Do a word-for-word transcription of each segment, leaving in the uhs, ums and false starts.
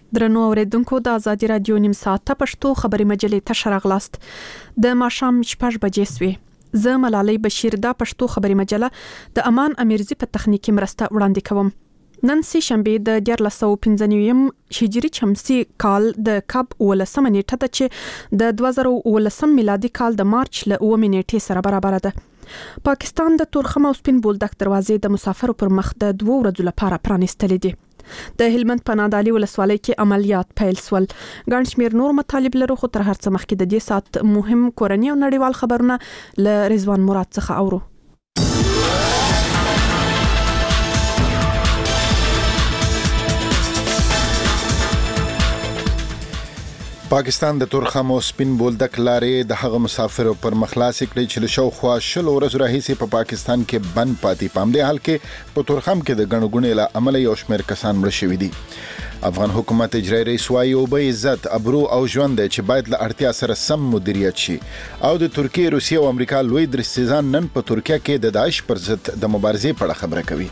درنو اوریدونکو د ازادي رادیو نیم ساعته پښتو خبري مجلې ته شراغلاست د ماښام شپږ بجې سوې زه ملالۍ بشیر دا پښتو خبري مجله د امان امیرزي په تخنیکی مرسته وړاندې کوم نن سه شنبه د دیارلس سوه پنځه نوي هجري شمسي کال د کب ولسمه نیټه ده چې د دوه زره ولسم میلادي کال د مارچ ل اووه نیټې سره برابر ده پاکستان د تورخم او سپین بولدک دروازې د مسافرو پر مخ د دوه ورځو لپاره پرانیستلې دي د هلمند په نادعلي ولسوالۍ کې عملیات پیل سول ګڼ شمېر نور مطالب لرو خو تر هر څه مخکې د دې سات مهم کورني او نړیوال خبرونه له رضوان مراد څخه اورو پاکستان د تورخم او سپین بولدک لارې د هغه مسافرو پر مخلاص کړي چې له شاوخوا شل ورځې راهیسې په پاکستان کې بند پاتې پام دی حال کې په تورخم کې د ګڼو ګوڼې له امله یو شمېر کسان مړه شوي دي افغان حکومت اجرایي رئیس وايي اوبه عزت ابرو او ژوند دی چې باید له اړتیا سره سم مدیریت شي او د ترکیه روسیه او امریکا لوی درستیزان نن په ترکیه کې د داعش پر ضد د مبارزې په اړه خبره کوي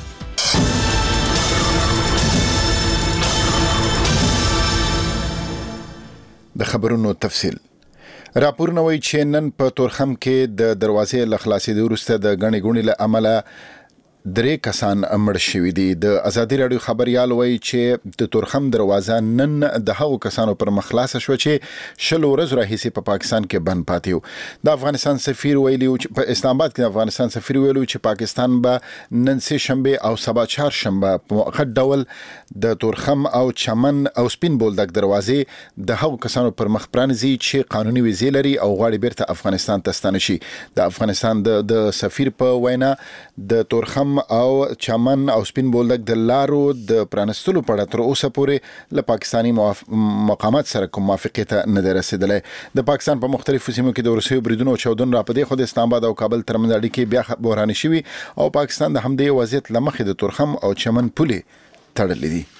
د خبرونو تفصیل راپورونه وایي چې نن په تورخم کې د دروازې له خلاصېدو وروسته د ګڼې ګوڼې له امله درې کسان مړه شوي دي د ازادي راډیو خبريال وایي چې د تورخم دروازه نن د هغو کسانو پر مخ خلاصه شوه چې شل ورځې راهیسې په پاکستان کې بند پاتې وو د افغانستان سفیر ویلي چې په اسلام آباد کې د افغانستان سفیر ویلي چې پاکستان به نن سه شنبه او سبا چهارشنبه په موقت ډول د تورخم او چمن او سپین بولدک دروازې د هغو کسانو پر مخ پرانیزي چې قانوني ویزې لري او غواړي بیرته افغانستان ته ستانه شي د افغانستان د د سفیر په وینا د تورخم او چمن او سپین بولدک د لارو د پرانستلو په اړه تر اوسه پورې له پاکستاني مقامات سره کوم موافقت نه ده رسیدلې د پاکستان په مختلفو سیمو کې د روسي بریدونو او چاودنو راپدې خو د اسلام آباد او کابل ترمنځ اړیکې بیا بحراني شوي او پاکستان د همدې وضعیت لمخې د تورخم او چمن پولې تړلې دي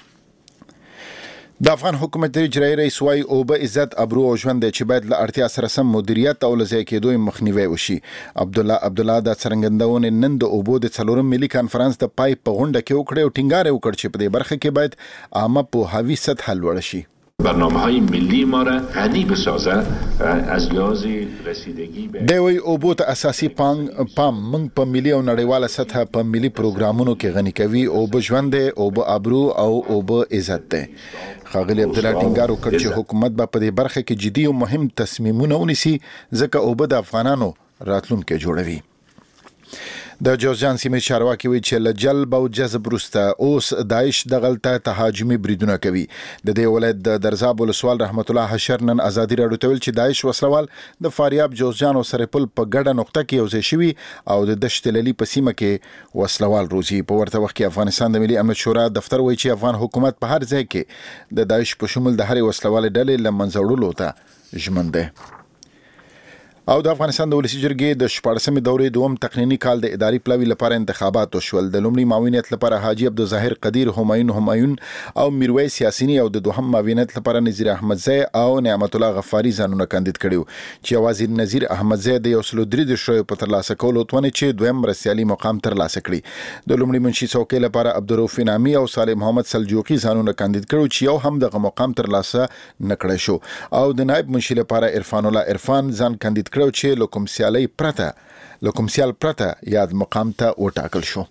د افغان حکومت اجرایي رئیس وايي اوبه عزت ابرو او ژوند چې باید له اړتیا سره سم مدیریت او لځای کېدو مخنیوي وشي عبد الله عبد الله د څرګندونې نن د اوبو د څلورم ملي کانفرنس د پای په غونډه کې وکړ او ټینګار وکړ چې په دې برخه کې باید عامه پوهاوی سطح لوړ شي برنامه‌های ملی ما را غنی بسازه از لحاظ رسیدگی به دوی اوبو ته اساسي پام پام موږ په ملي او نړیواله سطح په ملي پروګرامونو کې غنی کوي او به ژوند او به ابرو او او به عزت ده خاغلی عبد الله ټینګار وکړ چې حکومت به په دې برخه کې جدي او مهم تصمیمونه ونیسي ځکه اوبه د افغانانو راتلونکي جوړوي د جوزجان سیمې چارواکي وایي چې له جلب او جذب وروسته اوس داعش دغلته تهاجمي بریدونه کوي د دې ولایت د درزاب ولسوال رحمت الله حشر نن ازادي راډیو ته ویل چې داعش وسلوال د فاریاب جوزجان او سرپل په ګډه نقطه کې یوځای شوي او د دشت للی په سیمه کې وسلوال روزي په ورته وخت کې افغانستان د ملي امنیت شورا دفتر وایي چې افغان حکومت په هر ځای کې د داعش په شمول د هرې وسلوال ډلې له منځه وړلو ته ژمن دی او د افغانستان د ولسی جرګې د شپاړسمې دورې دوم تقنینی کال د اداري پلاوي لپاره انتخابات وشول د لومړي معاونیت لپاره حاجی عبدالظاهر قدیر همایون همایون او میرویس یاسینی او د دوهم معاونیت لپاره نذیر احمدزی او نعمت الله غفاری ځانونه کاندید کړي چې وزیر نذیر احمدزی د یو سل درې شوی په ترلاسه کولو توانه چې دویم مرستیالي مقام ترلاسه کړي د لومړي منشي څوکۍ لپاره عبدالرؤف نامی او صالح محمد سلجوقي ځانونه کاندید کړي چې یو هم دغه مقام ترلاسه نکړي شو او د نائب منشي لپاره عرفان الله عرفان ځان کاندید کړو چې لکم سیالي پرته لکم سیال پرته یاد مقام ته وټاکل شو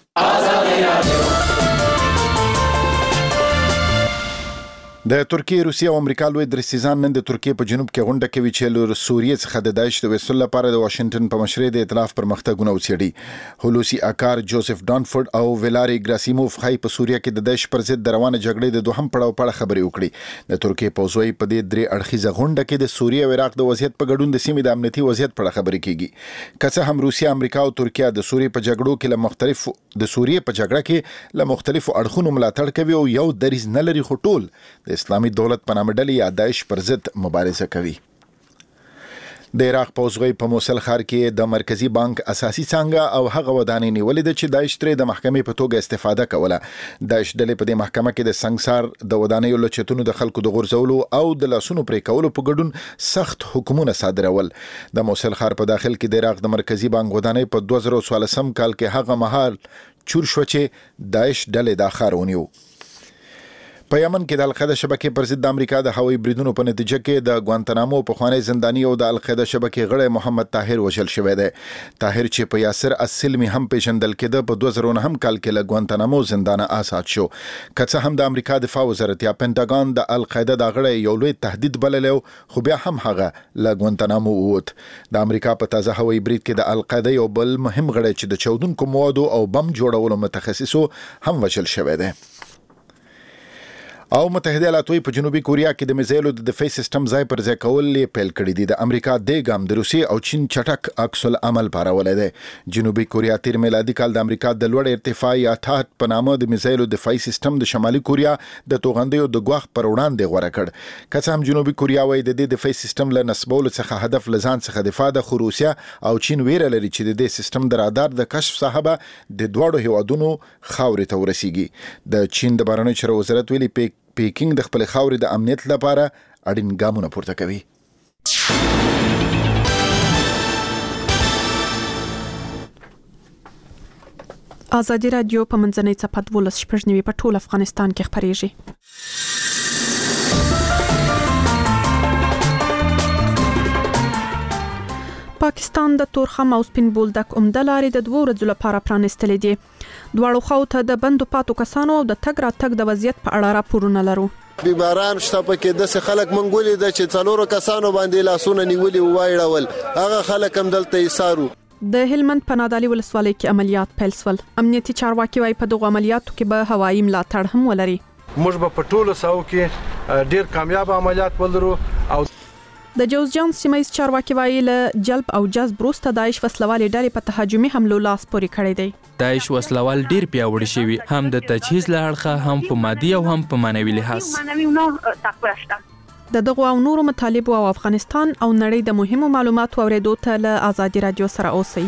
د ترکیه روسیه او امریکا لوی درستیزان نن د ترکیه په جنوب کې غونډه کوي چې له سوریې څخه د داعش د وسلو لپاره د واشنگټن په مشرۍ د ائتلاف پرمختګونه وڅېړي هولوسی اکار جوزف ډانفورد او ویلاري ګراسیموف خای په سوریه کې د داعش پر ضد د روانه جګړې د دوهم پړاو په اړه خبرې وکړي د ترکیه پوځوي په دې درې اړخیزه غونډه کې د سوریه او عراق د وضعیت په ګډون د سیمې د امنیتي وضعیت په اړه خبرې کیږي که څه هم روسیه امریکا او ترکیه د سوریې په جګړو کې له مختلف د سوریې په جګړه کې له مختلفو اړخونو ملاتړ کوي او یو دریځ نه لري خو ټول د اسلامي دولت په نامه ډلې یا داعش پر ضد مبارزه کوي د عراق پوځوي په موصل ښار کې د مرکزی بانک اساسي څنګه او هغه ودانې نیولې ده چې داعش ترې د محکمې په توګه استفاده کوله داعش ډلې په دې محکمه کې د سنگسار د ودانې لچتونو د خلکو د غورځولو او د لاسونو پرې کولو په ګډون سخت حکمونه صادرول د موصل ښار په داخل کې د عراق د مرکزی بانک ودانې په دوه زره څوارلسم کال کې هغه مهال چور شو چې داعش ډلې دا ښار ونیو په یمن کې د القاعده شبکې پر ضد د امریکا د هوایي بریدونو په نتیجه کې د ګوانتانامو پخوانی زنداني او د القاعده شبکې غړی محمد طاهر وژل شوی دی. طاهر چې په یاسر السلمي هم پیژندل کېده په دوه زره نهم کال کې له ګوانتانامو زندانه آزاد شو. که څه هم د امریکا دفاع وزارت یا پینټاګان د القاعده د غړی یو لوی تهدید بللی خو بیا هم هغه له ګوانتانامو ووت. د امریکا په تازه هوایي برید کې د القاعده یو بل مهم غړی چې د چاودونکو موادو او بم جوړولو متخصصو هم وژل شوی دی. او متحده ایالاتو په جنوبي کوریا کې د میزایلو د دفاعي سیستم ځای پر ځای کول یې پیل کړی دي. د امریکا د ګام د روسي او چین چټک عکس العمل پارولای دی. جنوبي کوریا تیر میلادي کال د امریکا د لوړ ارتفاع یا ټاټ په نامه د میزایلو دفاعي سیستم د شمالي کوریا د توغندیو د غوښ پر وړاندې غوړه کړ. که څه هم جنوبي کوریا وايي د دې دفاعي سیستم له نسبولو څخه هدف لزان څخه دفاع د روسیا او چین ویره لري چې د دې سیستم د رادار د کشف صاحب د دوړو هیوادونو خاورې ته ورسیږي. د چین د بهرنیو چارو وزارت ویلي پیک پیکینګ د خپل خاورې د امنیت لپاره اړین ګامونه پورته کوي. ازادي رادیو په منځنۍ څپه دولس شپږ نیوي په ټول افغانستان کې خبريږي. پاکستان د تورخم او سپین بولدک عمده لارې د دوه ورځو لپاره پرانستلې دي. دواړو خواو ته د بندو پاتو کسانو او د تګ راتګ د وضعیت په اړه راپورونه لرو. بیماران شته پکې د خلک منګولې د چې څلورو کسانو باندې لاسونه نیولي وایړول هغه خلک هم دلته ایثارو. د هلمند په نادعلي ولسوالۍ کې عملیات پیل شول. امنیتي چارواکي وايي په دغه عملیاتو کې به هوایي ملاتړ هم ولري. موږ به په ټولو ساو کې ډیر کامیاب عملیات ولرو. او د جوزجان سیمایي چارواکي وايي له جلب او جذب وروسته داعش وسلوالې ډلې په تهاجمي حملو لاس پورې کړی دی. داعش وسلوال ډیر پیاوړي شوي هم د تجهیز له اړخه هم په مادي او هم په معنوي لحاظ. د دغو او نورو مطالبو او افغانستان او نړۍ د مهمو معلوماتو اوریدو ته له ازادي رادیو سره اوسئ.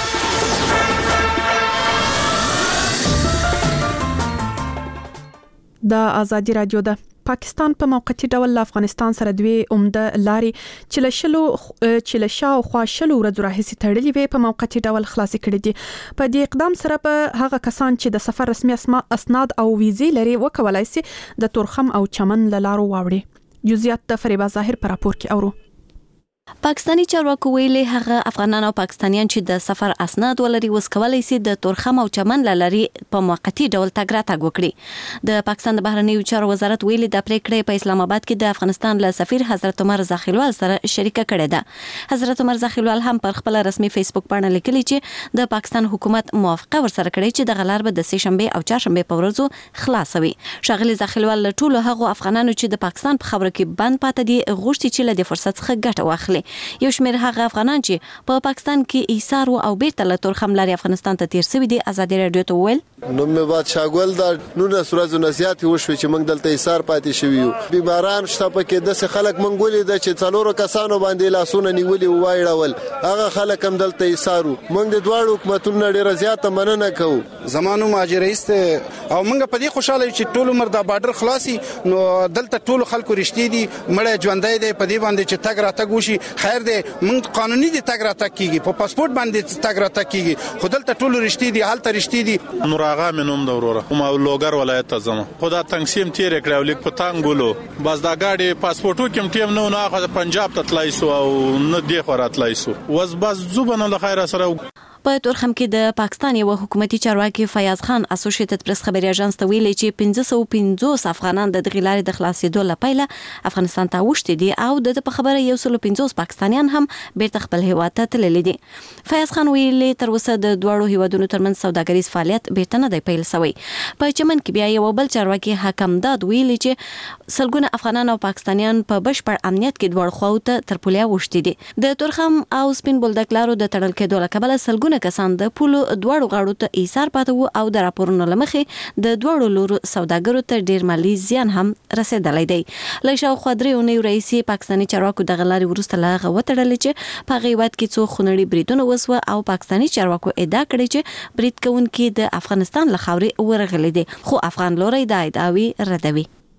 د ازادي رادیو د پاکستان په موقتی ډول له افغانستان سره دوی عمده لارې چې له شلو چې له شاو خوا شلو ورځې راهیسې تړلې وي په موقتی ډول خلاصې کړې دي. په دې اقدام سره به هغه کسان چې د سفر رسمي اسناد او ویزې لري وکولای شي د تورخم او چمن له لارو واوړي. جزئیات د فریبا ظاهر پر راپور کې اورو. پاکستانی چارواکو ویلي هغه افغانان او پاکستانیان چې د سفر اسناد ولري وس کولای شي د تورخم او چمن لاري په موقتی ډول تګ راتګ وکړي. د پاکستان د بهرنیو چارو وزارت ویلي د پریکړې په اسلام آباد کې د افغانستان له سفیر حضرت عمر زاخیلوال سره شریکه کړې ده. حضرت عمر زاخیلوال هم پر خپل رسمي فیسبوک باندې لیکلي چې د پاکستان حکومت موافقه ورسره کړې چې د غلار به د سه شنبه او چهارشنبه په ورځو خلاصوي. شاغلي زاخیلوال له ټولو هغو افغانانو چې د پاکستان په خبره کې بند پاتې دي غوښتي چې له دې فرصت څخه ګټه واخلي. یو شمېر هغه افغانان چې په پاکستان کې ایثار او بیرته له تورخم لاري افغانستان ته تیر شوي دي ازادي رادیو ته ویل نو مې بعد شاګول دا نو نسورازو نصيحت وشوي چې موږ دلته ایثار پاتې شوي یو. بیماران شته پکې د خلک منګولې د چې څلورو کسانو باندې لاسونه نیولي وایړول هغه خلک هم دلته ایثارو. موږ د دواړو حکومتونو ډیره زیاته مننه کوو. زمانو ماجرایست او موږ په دې خوشاله چې ټول عمر د بارډر خلاصي نو دلته ټول خلکو رښتې دي مړه ژوندۍ دي په دې باندې چې تګ راتګ وشي خیر دی. موږ قانوني دي تګ راتګ کیږي په پاسپورت باندې تګ راتګ کیږي خو دلته ټول رښتې دي حالت رښتې دي. نور آغا منوم د وروره کومه لوګر ولایت ته زما خدا تنقسیم تیر کړو لیک په تانګولو بس دا گاډي پاسپورتو کوم ټیم نو نه پنجاب ته تلای سو او نه دی خو راتلای سو وز بس زوبنه له خیره سره. په تورخم کې د پاکستان یو حکومتي چارواکي فیاض خان اسوسییټډ پریس خبري اژانس ته ویلي چې پنځه سوه پنځوس افغانان د دغې لارې د خلاصېدو لپاره افغانستان ته وشتي دي او د په خبره یو سل پنځوس پاکستانیان هم بیرته خپل هیواد ته تللي دي. فیاض خان ویلي تر اوسه د دوړو هیوادونو ترمنځ سوداګریز فعالیت بیرته نه دی پیل شوی. په چمن کې بیا یو بل چارواکي حکم داد ویلي چې سلګونه افغانان او پاکستانیان په بشپړ امنیت کې دوړ خواو ته تر پولیا وشتي دي. د تورخم او سپین بولدک لارو د تړل کېدو له کبله سلګونه کسان د پولو دوړو غاړو ته ایثار پاتې وو او د راپورونو لمخې د دوړو لورو سوداګرو ته ډیر مالی زیان هم رسیدلی دی. له شاوخوا درې اونۍ وروسته پاکستاني چارواکو دغه لارې وروسته له هغه وتړلې چې په هغه هیواد کې څو خونړي بریدونه وسوه او پاکستاني چارواکو ادعا کړې چې برید کوونکي د افغانستان له خاورې ورغلي دي خو افغان لوري دا ادعاوې ردوي.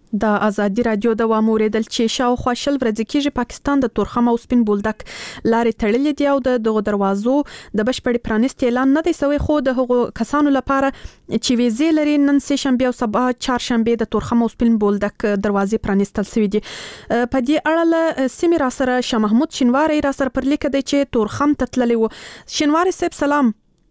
د ازادي رادیو د واموریدل چې شاوخوا شل ورځې کېږي پاکستان د تورخم او سپین بولدک لارې تړلې دي او د دغو دروازو د بشپړ پرانست اعلان نه دی سوی، خو د هغو کسانو لپاره چې ویزې لري نن سه شنبه او سبا چهارشنبه د تورخم او سپین بولدک دروازې پرانستل شوې دي. په دې اړه له سیمې را سره شاه محمود شینواری را سره پر لیک دی چې تورخم ته تللی و. شینواری صاحب سلام.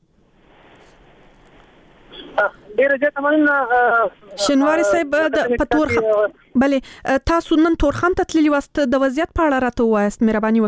ډیره زیاته مننه شینواری صاحب د پتور بلې تاسو نن تورخم ته تللی واست، د وضعیت په اړه راته ووایاست، مهرباني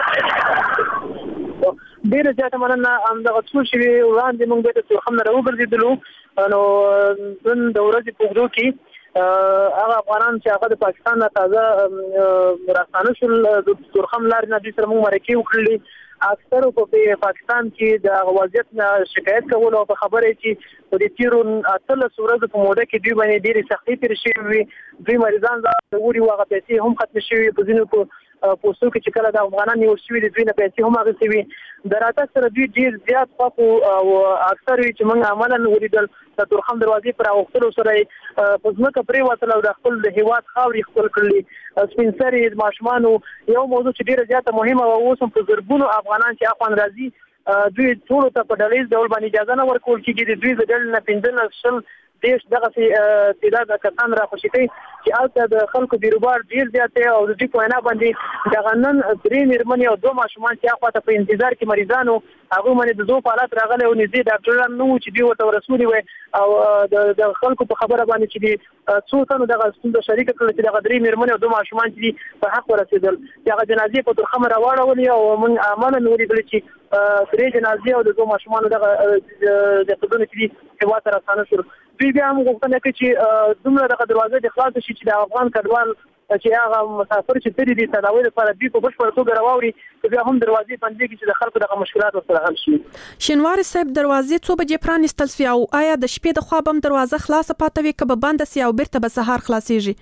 وکړئ. ډیره زیاته مننه. همدغه څو شېبې وړاندې موږ د تورخم نه راوګرځېدلو، نو نن د ورځې په اوږدو کې هغه افغانان چې هغه د پاکستان نه تازه راستانه شول د تورخم لارې نه دوی سره موږ مرکې وکړلې. اکثر په پاکستان کې د وضعیت نه شکایت کول او په خبره چې په دې تیرو اتلس ورځو په موده کې دوی باندې ډېرې سختۍ تېرې شوې وي. دوی مریضان ځوري وو، هغه پیسې هم ختمې شوې په ځینو په پوسټو کې چې کله د افغانان نیول شوي دي دوی نه پیسې هم اخیستې وي. د راتګ سره دوی ډېر زیات خوښ او اکثر وي چې موږ عملاً ولیدل د تورخم دروازې پر اوښتلو سره په ځمکه پرېوتل او د خپل د هېواد خاورې ښکل کړلې. سپین سرې ماشومانو یو موضوع چې ډېره زیاته مهمه وه، اوس هم په زرګونو افغانان چې اخوان راځي دوی ټولو ته په ډلیز ډول باندې اجازه نه ورکول کېږي. د دوی د ډلې نه پنځلس شل دیش دغسې تعداد کسان راخوشي کوي چې هلته د خلکو بیروبار ډېر زیات دی او د دوی په وینا باندې دغه نن درې مېرمنې او دوه ماشومان چې هخوا ته په انتظار کې مریضان وو، هغوی باندې د ضعف حالات راغلی او نږدې ډاکټران نه وو چې دوی ورته ورسولي وی او د خلکو په خبره باندې چې د څو تنو دغه ستونزه شریکه کړله چې دغه درې مېرمنې او دوه ماشومان چې دي په حق ورسېدل، چې هغه جنازې په تورخم راواړولې او موږ عملاً ولیدل چې درې جنازې او د دوه ماشومانو دغه جسدونه چې دي هېواد ته راستانه شول. دوی بیا هم غوښتنه کوي چې دومره دغه دروازه دې خلاصه شي چې د افغان کډوال چې هغه مسافر چې تللي دي تداوی لپاره دوی په بشپړه توګه راواوړي، چې بیا هم دروازې بندې کړي چې د خلکو دغه مشکلات ورسره حل شي. شینواری صاحب دروازې څو بجې پرانستل سوې او آیا د شپې د خوا به هم دروازه خلاصه پاتې وي که به بنده سي او بیرته به سهار خلاصېږي؟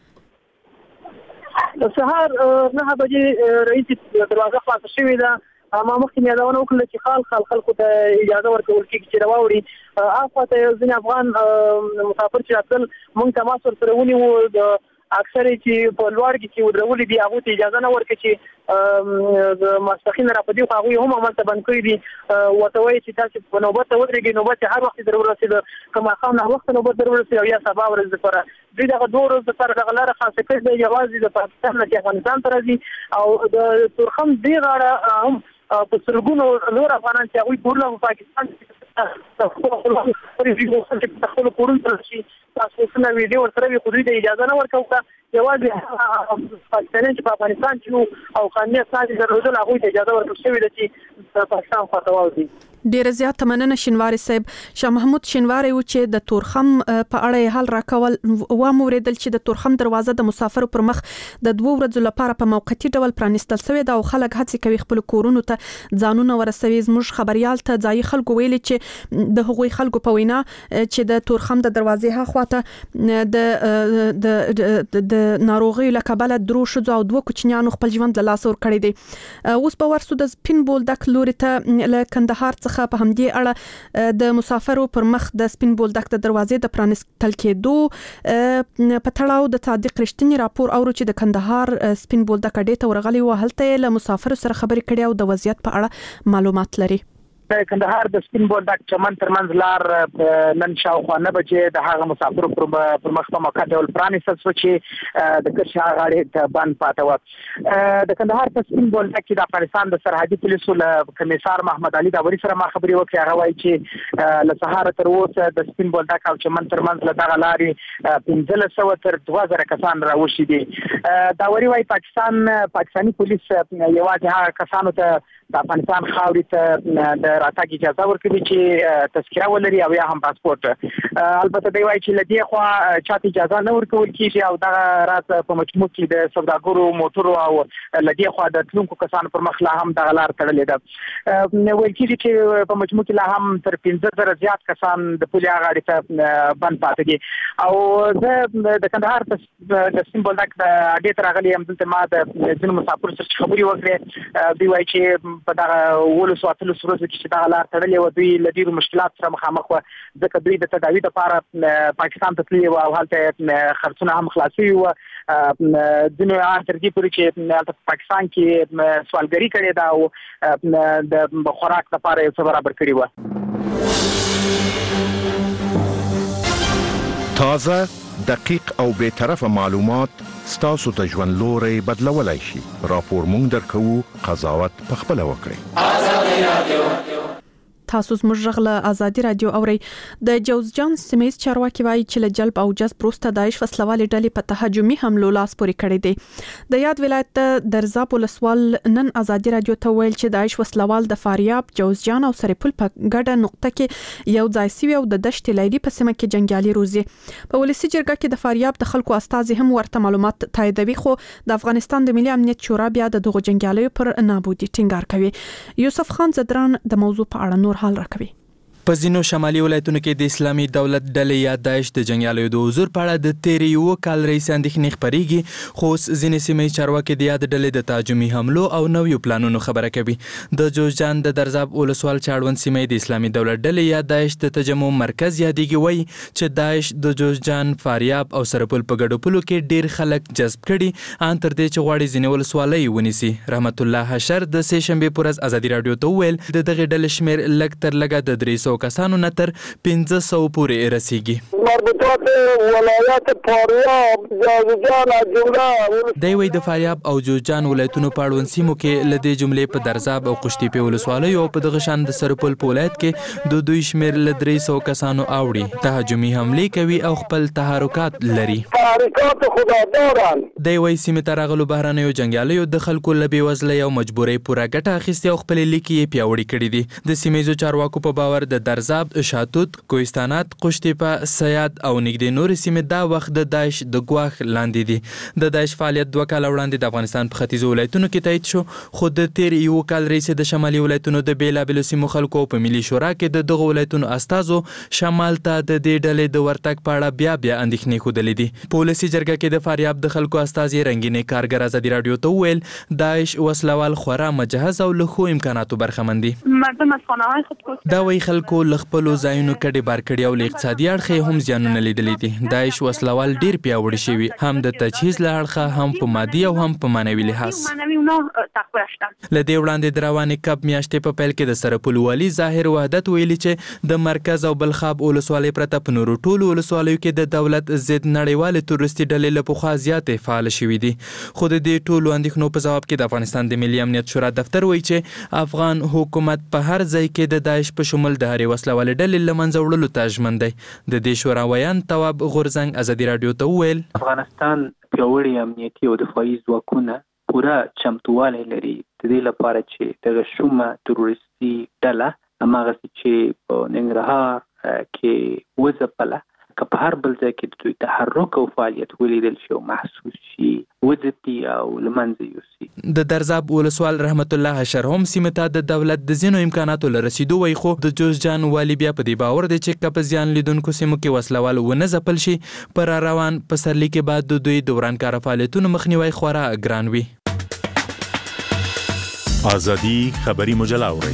د سهار نهه بجې رئیس دروازه خلاصه شوې ده. ما مخکې یادونه وکړله چې خال خال خلکو ته اجازه ورکول کېږي چې راواوړي. هاخوا ته یو ځینې افغان مسافر چې راتلل موږ تماس ورسره ونیوو، د اکثر چې په لوړ کې چې ودرولي دي هغوی ته اجازه نه ورکړي چې د ماسپښین را په دې خوا هغوی هم هملته بند کړي دي، ورته وایي چې تاسې په نوبت ته ودرېږئ، نوبت چې هر وخت در ورسېده که ماښام ناوخته نوبت در ورسېد او یا سبا ورځ دپاره دوی دغه دوه ورځو دپاره دغه لاره خاصه کړې ده یوازې د پاکستان نه چې افغانستان ته راځي او د تورخم دې غاړه هم په سلګونو نور افغانان چې هغوی کورونه په پاکستان کې خپلو کورونو ته راشي، پاسپورټونه ویډیو ورسره وي، خو دوی ته اجازه نه ورکوو. یوازې پاکستانیان چې په افغانستان کې وو او قانوني اسناد یې درلودل هغوی ته اجازه ورکړل شوې ده چې د پاکستان خواته واوځي. ډیره زیاته مننه شینواری صاحب. شاه محمود شینواری و چې د تورخم په اړه یې حل راکول و موریدل چې د تورخم دروازه د مسافرو پر مخ د دوه ورځو لپاره په موقتی ډول پرانستل شوې ده او خلک هڅه کوي خپل کورونو ته ځانونه ورسوي. زموږ خبريال ته ځای خلکو ویلي چې د هغوی خلکو په وینا چې د تورخم د دروازې هاخواته د د د ناروغي له کبله درو شذو او دوه کوچنیانو خپل ژوند له لاس ور کړی دی. اوس په ورسو د سپین بولدک لوري ته له کندهار په همدې اړه د مسافرو پر مخ د سپین بولدک د دروازې د پرانستل کېدو په تړاو د صادق رښتینی راپور اورو چې د کندهار سپین بولدک اډې ته ورغلي و، هلته له مسافرو سره خبرې کړې او د وضعیت په اړه معلومات لري. د کندهار د سپین بولدک چمن ترمنځ لار نن شاوخوا نه بجې د هغه مسافرو پر مخ په موقع ډول پرانستل شوه چې د کرشا غاړې ته بند پاته وه. د کندهار په سپین بولدک کې د افغانستان د سرحدي پولیسو له کمیسار محمد علي داوري سره ما خبرې وکړې. هغه وایي چې له سهاره تر اوسه د سپین بولدک او چمن ترمنځ له دغه لارې پنځلس سوه تر دوه زره کسان راوشي دي. داوري وایي پاکستان پاکستاني پولیس یوازې هغه کسانو ته د افغانستان خاورې ته د راتګ اجازه ورکوي چې تذکره ولري او یا هم پاسپورت. البته دی وایي چې له دې خوا چاته اجازه نه ورکول کېږي او دغه راز په مجموع کې د سوداګرو موټرو او له دې خوا د تلونکو کسانو پر مخ لا هم دغه لار تړلې ده. ویل کېږي چې په مجموع کې لا هم تر پنځه زره زیات کسان د پولې غاړې ته بند پاتې دي. او زه د کندهار د سپین بولدک د اډې ته راغلی یم. دلته ما د ځینو مسافرو سره خبرې وکړې. دوی وایي چې په دغه اوولسو اتلسو ورځو کې چې چې دا لار تړلې و دوی له ډېرو مشکلات سره مخامخ وو ځکه دوی د تداوي لپاره پاکستان ته تللي وو او هلته خرڅونه هم خلاص شوي وو ځینو ان تر دې پورې چې هلته په پاکستان کې سوالګري کړې ده او د خوراک لپاره یو څه برابر کړي وو. تازه دقیق او بے طرفه معلومات ستاسو ته ژوند لوري بدلولای شي. راپور مونږ درکوو، قضاوت پخپله وکړئ. آزادي رادیو تاسو زموږ غږ له ازادي رادیو اورئ. د جوزجان سیمه چارواکي وایي چې له جلب او جذب وروسته داعش وسلوالې ډلې په تهاجمي حملو لاس پورې کړی دی. د یاد ولایت درزاب ولسوال نن ازادي رادیو ته ویل چې داعش وسلوال د فاریاب، جوزجان او سرپل په ګډه نقطه کې یو ځای سوي او د دشت لیلی په سیمه کې جنگیالي روزي. په ولسی جرګه کې د فاریاب د خلکو استازي هم ورته معلومات تاییدوي، خو د افغانستان د ملي امنیت شورا بیا د دغو جنگیالیو پر نابودي ټینګار کوي. یوسف خان زدران د موضوع په اړه نور حال راکوي. په ځینو شمالي ولایتونو کې د اسلامي دولت ډلې یا داعش د جنگیالیو د حضور په اړه د تیرې یو کال راهیسې اندېښنې خپرېږي، خو اوس ځینې سیمه چارواکي د یاد ډلې د تهاجمي حملو او نویو پلانونو خبره کوي. د جوزجان د درزاب ولسوال چاړوند سیمه د اسلامي دولت ډلې یا داعش د تجمع مرکز یادېږي، وایي چې داعش د جوزجان، فاریاب او سرپل په ګډو پولو کې ډېر خلک جذب کړي، ان تر دې چې غواړي ځینې ولسوالۍ ونیسي. رحمت الله حشر د سې شنبې په ورځ ازادي راډیو ته وویل د دغې ډلې شمېر لږ تر لږه د درې سوه کسانو نه تر پنځه سوه پورې رسیږي. مربوطات ولایت فاریاب، جوزجان او جمله دی وایي د فاریاب او جوزجان ولایتونو په اړوند سیمو کې له دې جملې په درزاب او قشتېپې ولسوالیو او په دغه شان د سرپل په ولایت کې د دوی شمېر له درې سوه کسانو اوړي، تهاجمي حملې کوي او خپل تحرکات لري. تحرکات خداداران دی وایي سیمې ته راغلو بهرنیو جنګیالیو د خلکو له بېوزلۍ او مجبورۍ پوره ګټه اخیستې او خپلې لیکې یې پیاوړي کړي دي. د سیمهییزو چارواکو په باور د درزاب، شاتوت، کوهستانات، قشتېپه، سیاد او نږدې نورې سیمې دا وخت د داعش د ګواښ لاندې دي. د داعش فعالیت دوه کاله وړاندې د افغانستان په ختیځو ولایتونو کې تایید شو، خو د تیر یو کال راهیسې د شمالي ولایتونو د بېلابېلو سیمو خلکو په ملي شورا کې د دغو ولایتونو استازو شمال ته د دې ډلې د ورتګ په اړه بیا بیا اندېښنې ښودلې دي. په ولسي جرګه کې د فاریاب د خلکو استازي رنګینې کارګر ازادي راډیو ته وویل داعش وسلوال خورا مجهز او له ښو امکاناتو برخمن دي. دا وایي خلکو له خپلو ځایونو کډې بار کړي او له اقتصادي اړخه هم زیانونه لیدلي دي. داعش وسلوال ډیر پیاوړي شوي، هم د تجهیز له اړخه، هم په مادي او هم په معنوي لحاظ. له دې وړاندې د روانې کب میاشتې په پیل کې د سرپل والي ظاهر وحدت ویلي چې د مرکز او بلخاب ولسوالۍ پرته په نورو ټولو ولسوالیو کې د دولت ضد نړیوالې تروریستي ډلې له پخوا زیاتې فعاله شوي دي. خو د دې ټولو اندېښنو په ځواب کې د افغانستان د ملي امنیت شورا دفتر وایي چې افغان حکومت په هر ځای کې د داعش په شمول د هرې وسلوالې ډلې له منځه وړلو ته ژمن دی. د دې شورا ویان تواب غورزنګ ازادي راډیو ته وویل افغانستان پیاوړي امنیتي او دفاعي ځواکونه پوره چمتووالی لري د دې لپاره چې دغه شومه تروریستي ډله هماغسې چې په ننګرهار کې وځپله که په هر بل ځای کې د دوی تحرک او فعالیت ولیدل شي او محسوس شي وځپي او له منځه یوسي. د درزاب ولسوال رحمت الله حشر هم سیمې ته د دولت د ځینو امکاناتو له رسیدو وایي، خو د جوزجان والي بیا په دې باور دی چې که په زیان لیدونکو سیمو کې وسلوال ونه ځپل شي، په را روان پسرلي کې بعد د دوی د ورانکاره فعالیتونو مخنیوی خورا ګران وي. ازادي خبري مجله اورئ.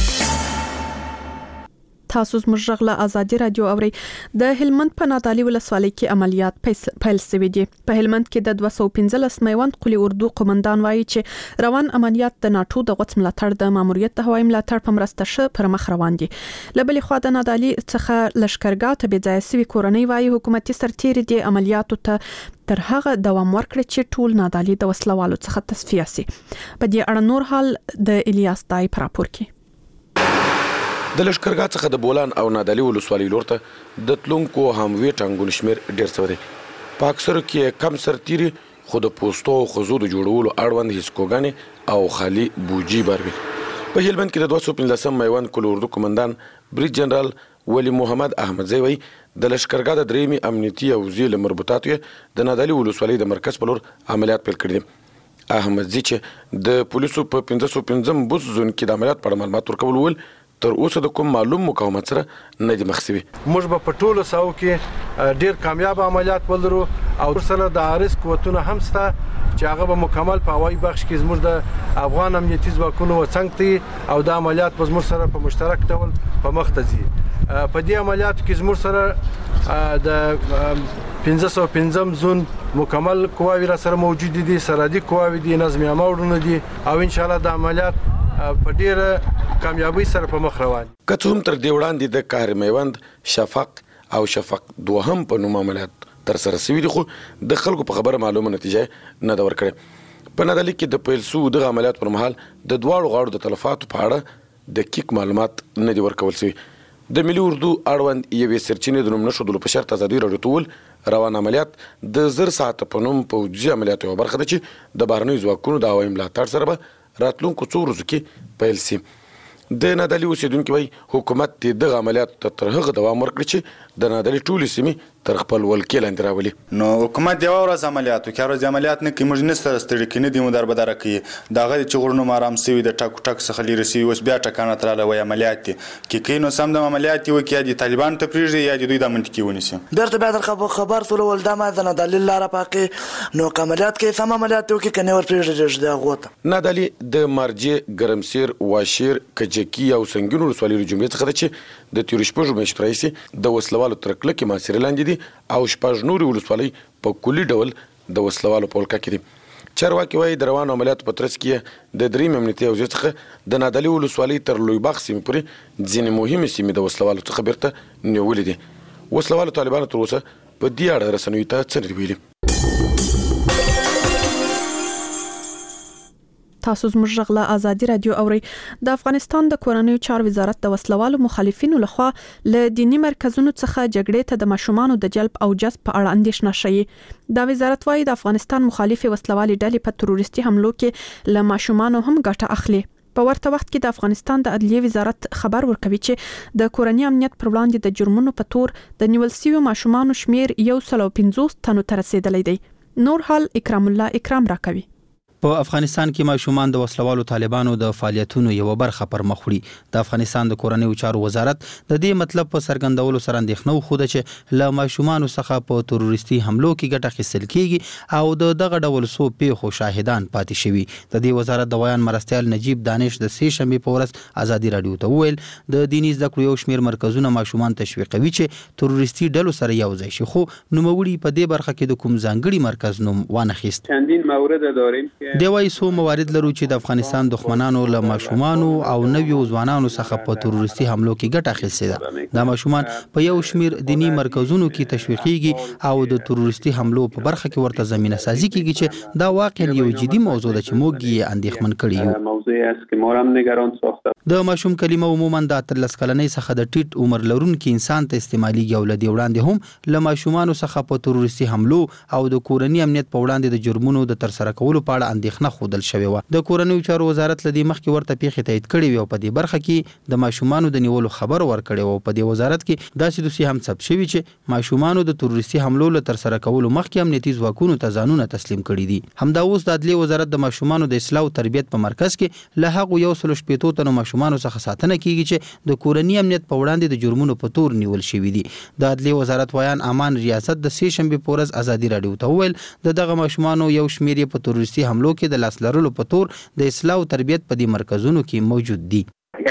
تاسو زموږ غږ له ازادي راډیو اورئ. د هلمند په نادعلي ولسوالۍ کې عملیات پیل شوي دي. په هلمند کې د دوه سوه پنځلس میوند قلي اردو قومندان وایي چې روان عملیات د ناټو د غوڅ ملاتړ د ماموریت د هوایي ملاتړ په مرسته ښه پر مخ روان دي. له بلې خوا د نادعلي څخه لښکرګاه ته بېځایه سوي کورنۍ وایي حکومتي سرتېري دې عملیاتو ته تر هغه دوام ورکړي چې ټول نادعلي د وسلوالو څخه تصفیه سي. په دې اړه نور حال د الیاس دای پر راپور کې. د لښکرګاه څخه د بولان او نادعلي ولسوالۍ لور ته د تلونکو هموي ټانګونو شمېر ډېر څه دی. په اکثرو کې کم سرتیري خو د پوستو او خزو د جوړولو اړوند هیڅکوګانې او خالي بوجي بار وي. په هلمند کې د دوه سوه پنځلسم میوند قلي اردو قومندان بریج جنرال ولی محمد احمدزی وایي د لښکرګاه د درېیمې امنیتي حوزې له مربوطاتو یې د نادعلي ولسوالۍ د مرکز په لور عملیات پیل کړي دي. احمدزی چې د پولیسو په پنځه سوه پنځم بوس زون کې د عملیات په اړه معلومات ورکول وویل تر اوسه د کوم معلوم مقاومت سره نه دي مخ شوي. موږ به په ټولو ساو کې ډیر کامیاب عملیات ولرو او سره د عارض قوتونه هم شته چې هغه به مکمل په هوایي بخش کې زموږ د افغان امنیتي ځواکونو وڅنګ دي او د عملیات به زموږ سره په مشترک ډول په مخ ته ځي. په دې عملیاتو کې زموږ سره د پنځه سوه پنځم زون مکمل قواوې را سره موجود دي، سرحدي قواوې دي، نظم عامه وروڼه دي او ان شاء الله د عملیات په ډیره کامیابی سره په مخ روان. که څه هم تر دې وړاندې د کار میوند، شفق او شفق دوهم په نوم عملیات تر سره شوي دي، خو د خلکو په خبره معلومه نتیجه نه ده ورکړې. په نادلي کې د پیل سوو دغه عملیات پر مهال د دواړو غاړو د تلفاتو په اړه دقیق معلومات نه دي ورکول شوي. د ملي اردو اړوند یوې سرچینې د نوم نه ښودلو په شرط ازادي راډیو ته وویل روان عملیات د زر ساعته په نوم پوځي عملیاتو یوه برخه ده چې د بهرنیو ځواکونو د هوایي ملاتړ سره به راتلونکو څو ورځو کې پیل شي. د نادلي اوسیدونکي وایي حکومت دې دغه عملیاتو ته تر هغه دوام ورکړي چې د نادلي ټولې سیمې تر خپل ولکې لاندې راولي. نو حکومت یوه ورځ عملیات وکړي، هر ورځ عملیات نه کوي، موږ نه سره ستړي کوي، نه دي مو دربدره کوي. د هغه چې غرونه مو ارام شوي د ټک ټک څخه لرې شوي، اوس بیا ټکانه تراله وایي عملیات دي کې کوي. نو سم د عملیات یې وکړي، یا دې طالبانو ته پرېږدي یا دې دوی د منطقې ونیسي. بیرته بیا در خبر سولول دا ما د نادلي لاره پاکې نو که عملیات کوي سم عملیات وکړي که نه ور پرېږدي د هغو ته. نادلي د مارجې، ګرمسیر، واشیر، کجکي او سنګین ولسوالۍ له جملې څخه ده چې د تېرو شپږو میاشتو راهیسې د وسلوالو تر کلکې محاصرې لاندې دي او شپږ نورې ولسوالۍ په کلي ډول د وسلوالو په ولکه کې دي. چارواکي وایي د روانو عملیاتو په ترڅ کې د درېیم امنیتي حوزې څخه د نادلي ولسوالۍ تر لویباغ سیمې پورې ځینې مهمې سیمې د وسلوالو څخه بیرته نیولې دي. وسلوالو طالبانو تر اوسه په دې اړه رسنیو ته څه نه دي ویلي. تاسو زموږ غږ له ازادي رادیو اورئ. د افغانستان د کورنیو چارو وزارت د وسلوالو مخالفینو لخوا له دینی مرکزونو څخه جګړې ته د ماشومانو د جلب او جذب په اړه اندېښنه شوې. دا وزارت وايي د افغانستان مخالفي وسلوالي ډلې په تروریستي حملو کې له ماشومانو هم ګټه اخلي. په ورته وخت کې د افغانستان د عدلیې وزارت خبر ورکوي چې د کورنی امنیت پر وړاندې د جرمونو په تور د نیول شویو ماشومانو شمیر یو سل او پنځوس تنو ته رسیدلی دی. نور حال اکرام الله اکرام راکوي. په افغانستان کې ماشومان د وسلوالو طالبانو د فعالیتونو یو برخه پر مخ وړي. د افغانستان د کورنیو چارو وزارت د دې مطلب په څرګندولو سره اندېښنه وښوده چې له ماشومانو څخه په تروریستي حملو کې ګټه اخیستل کیږي او د دغه ډول څو پیښو شاهدان پاتې شوي. د دې وزارت د بیان مرستیال نجیب دانش د سې شنبې په ورځ ازادي رادیو ته وویل د دیني زده کړو یو شمېر مرکزونه ماشومان تشویقوي چې تروریستي ډلو سره یو ځای شي، خو نوموړي په دې برخه کې د کوم ځانګړي مرکز نوم وانخیست. چندین مورد داریم که دی وايي څو موارد لرو چې د افغانستان دښمنانو له ماشومانو او نویو ځوانانو څخه په تروریستي حملو کې ګټه اخیستې ده. دا ماشومان په یو شمېر دینی مرکزونو کې تشویقیږي او د تروریستي حملو په برخه کې ورته زمینه سازي کیږي چې دا واقعا یو جدي موضوع ده چې موږ یې اندېښمن کړي یو. موضوع است که ما هم نگران ساخته. د ماشوم کلمه عموما د اتلس کلنۍ څخه د ټیټ عمر لرونکي انسان ته استعمالېږي او له دې وړاندې هم له ماشومانو څخه په تروریستي حملو او د کورني امنیت په وړاندې د جرمونو د ترسره کولو په اړه اندېښنه ښودل شوې وه. د کورنیو چارو وزارت له دې مخکې ورته پیښې تایید کړې وې او په دې برخه کې د ماشومانو د نیولو خبر ورکړی و. په دې وزارت کې داسې دوسیې هم ثبت شوي چې ماشومانو د تروریستي حملو له ترسره کولو مخکې امنیتي ځواکونو ته ځانونه تسلیم کړي دي. همدا اوس د عدلیې وزارت د ماشومانو د اصلاح او تربیت په مرکز کې له هغو یو سلو شپېتو تنو ماشومانو څخه ساتنه کیږي چې د کورني امنیت په وړاندې د جرمونو په تور نیول شوي دي. د عدلیې وزارت ویان امان ریاست د سې شنبې په ورځ ازادي راډیو ته وویل د دغه ماشومانو یو شمېر یې په تروریستي حملو کې د لاس لرلو په تور د اصلاح او تربیت په دې مرکزونو کې موجود دي.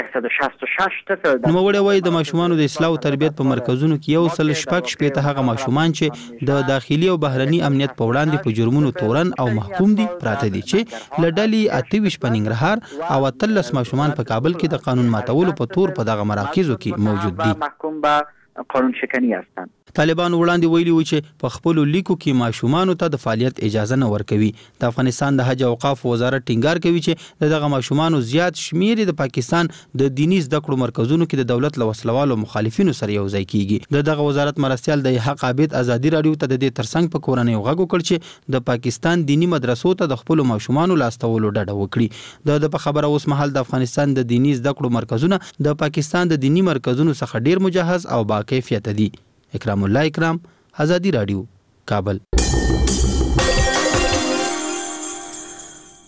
نوموړی وایي د ماشومانو د اصلاح او تربیت په مرکزونو کې یو سل شپږ شپېته هغه ماشومان چې د داخلي او بهرني امنیت په وړاندې په جرمونو تورن او محکوم دي پراته دي چې له ډلې اته ویشت په ننګرهار او اتلس ماشومان په کابل کې د قانون ماتولو په تور په دغه مراکزو کې موجود دي. قانون شکنی هستند. طالبان وړاندې ویلي و چې په خپلو لیکو کې ماشومانو ته د فعالیت اجازه نه ورکوي. د افغانستان د حج او اوقاف وزارت ټینګار کوي چې دغه ماشومانو زیات شمیر د پاکستان د دینی زده کړو مرکزونو کې د دولت له وسلوالو مخالفینو سره یو ځای کیږي. د دغه وزارت مرستیال د حق عابد ازادي راډیو ته د دې ترڅنګ په کورنۍ غږ وکړ چې د پاکستان دینی مدرسو ته د خپل ماشومانو لاستولو ډډه وکړي. د په خبره اوس مهال د افغانستان د دینی زده کړو مرکزونه د پاکستان د دینی مرکزونو څخه ډیر مجهز او با کیفیت دي. اکرام الله اکرام، ازادي راډیو، کابل.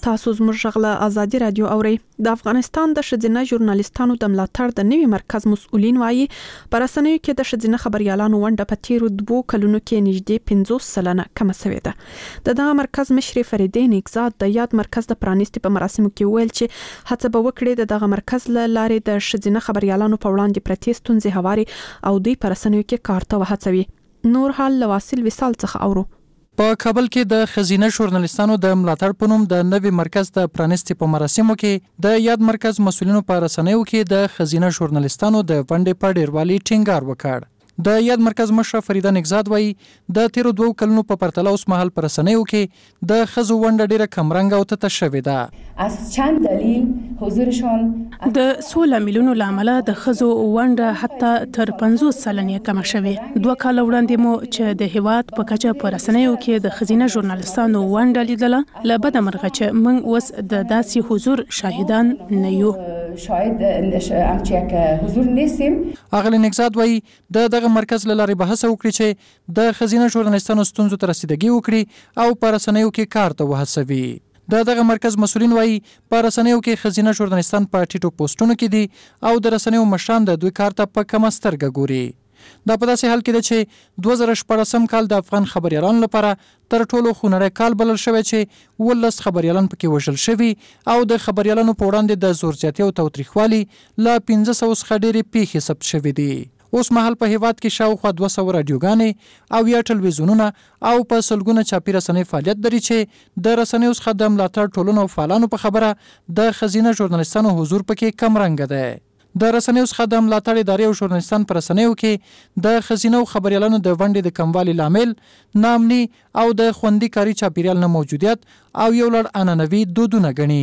تاسو زموږ غږ له ازادي رادیو اورئ. د افغانستان د ښځینه ژورنالیستانو د ملاتړ د نوي مرکز مسؤلین وایي په رسنیو کې د ښځینه خبريالانو ونډه په تیرو دوو کلونو کې نږدې پنځوس سلنه کمه شوې ده. د دغه مرکز مشري فریدې نګزاد د یاد مرکز د پرانیستي په مراسمو کې ویل چې هڅه به وکړي د دغه مرکز له لارې د ښځینه خبريالانو په وړاندې پرتې ستونزې هواري او دوی په رسنیو کې کار ته وهڅوي. نور حال له واصل وصال څخه اورو. په کابل کې د ښځینه ژورنالیستانو د ملاتړ په نوم د نوي مرکز د پرانیستي په مراسمو کې د یاد مرکز مسؤلینو په رسنیو کې د ښځینه ژورنالیستانو د ونډې په ډیروالي ټینګار وکړ. د یاد مرکز مشره فریده نګزاد وایي د تیرو دوو کلونو په پرتله اوس مهال پر رسنیو کې د ښځو ونډه ډیره کمرنګه او تته شوې ده. از چند دلیل حضورشان د څو لاملونو لامل د ښځو ونډه حتی تر پنځوس سلنې کمه شوې. دوه کال وړاندې مو چې د هیواد په کچه پر رسنیو کې د ښځینه ژورنالیستانو ونډه لیدله له بده مرغه چې موږ اوس د داسې حضور شاهدان نه یو. شاهد امچ یک حضور نیستیم. اغلی نګزاد وایي د دغه مرکز له لارې به هڅه وکړي چې د ښځینه ژورنالیستانو ستونزو ته رسیدګي وکړي او په رسنیو کې کار ته وهڅوي. د دغه مرکز مسؤلین وایي په رسنیو کې ښځینه ژورنالیستان په ټیټو پوسټونو کې دي او د رسنیو مشران د دوی کار ته په کمه سترګه ګوري. دا په داسې حال کې ده چې دوه زره شپاړسم کال د افغان خبريالانو لپاره تر ټولو خونړی کال بلل شوی چې ولس خبريالان پکې وژل شوي او د خبريالانو په وړاندې د زور زیاتي او تاوتریخوالي له پنځه سوه څخه ډېرې پیښې ثبت شوي دي. اوس مهال په هیواد کې شاوخوا دوه سوه راډیوګانې او یا ټلویزیونونه او په سلګونه چاپي رسنۍ فعالیت لري چې د رسنیو څخه د ملاتړ ټولنو او فعالانو په خبره د ښځینه ژورنالیستانو حضور پکې کمرنګه ده. د رسنیو څخه د ملاتړ ادارې او ژورنالیستان په رسنیو کې د ښځینه خبريالانو د ونډې د کموالي لامل نامني او د خوندي کاري چاپیریال نه موجودیت او یو لړ عنعنوي دودونه ګڼي.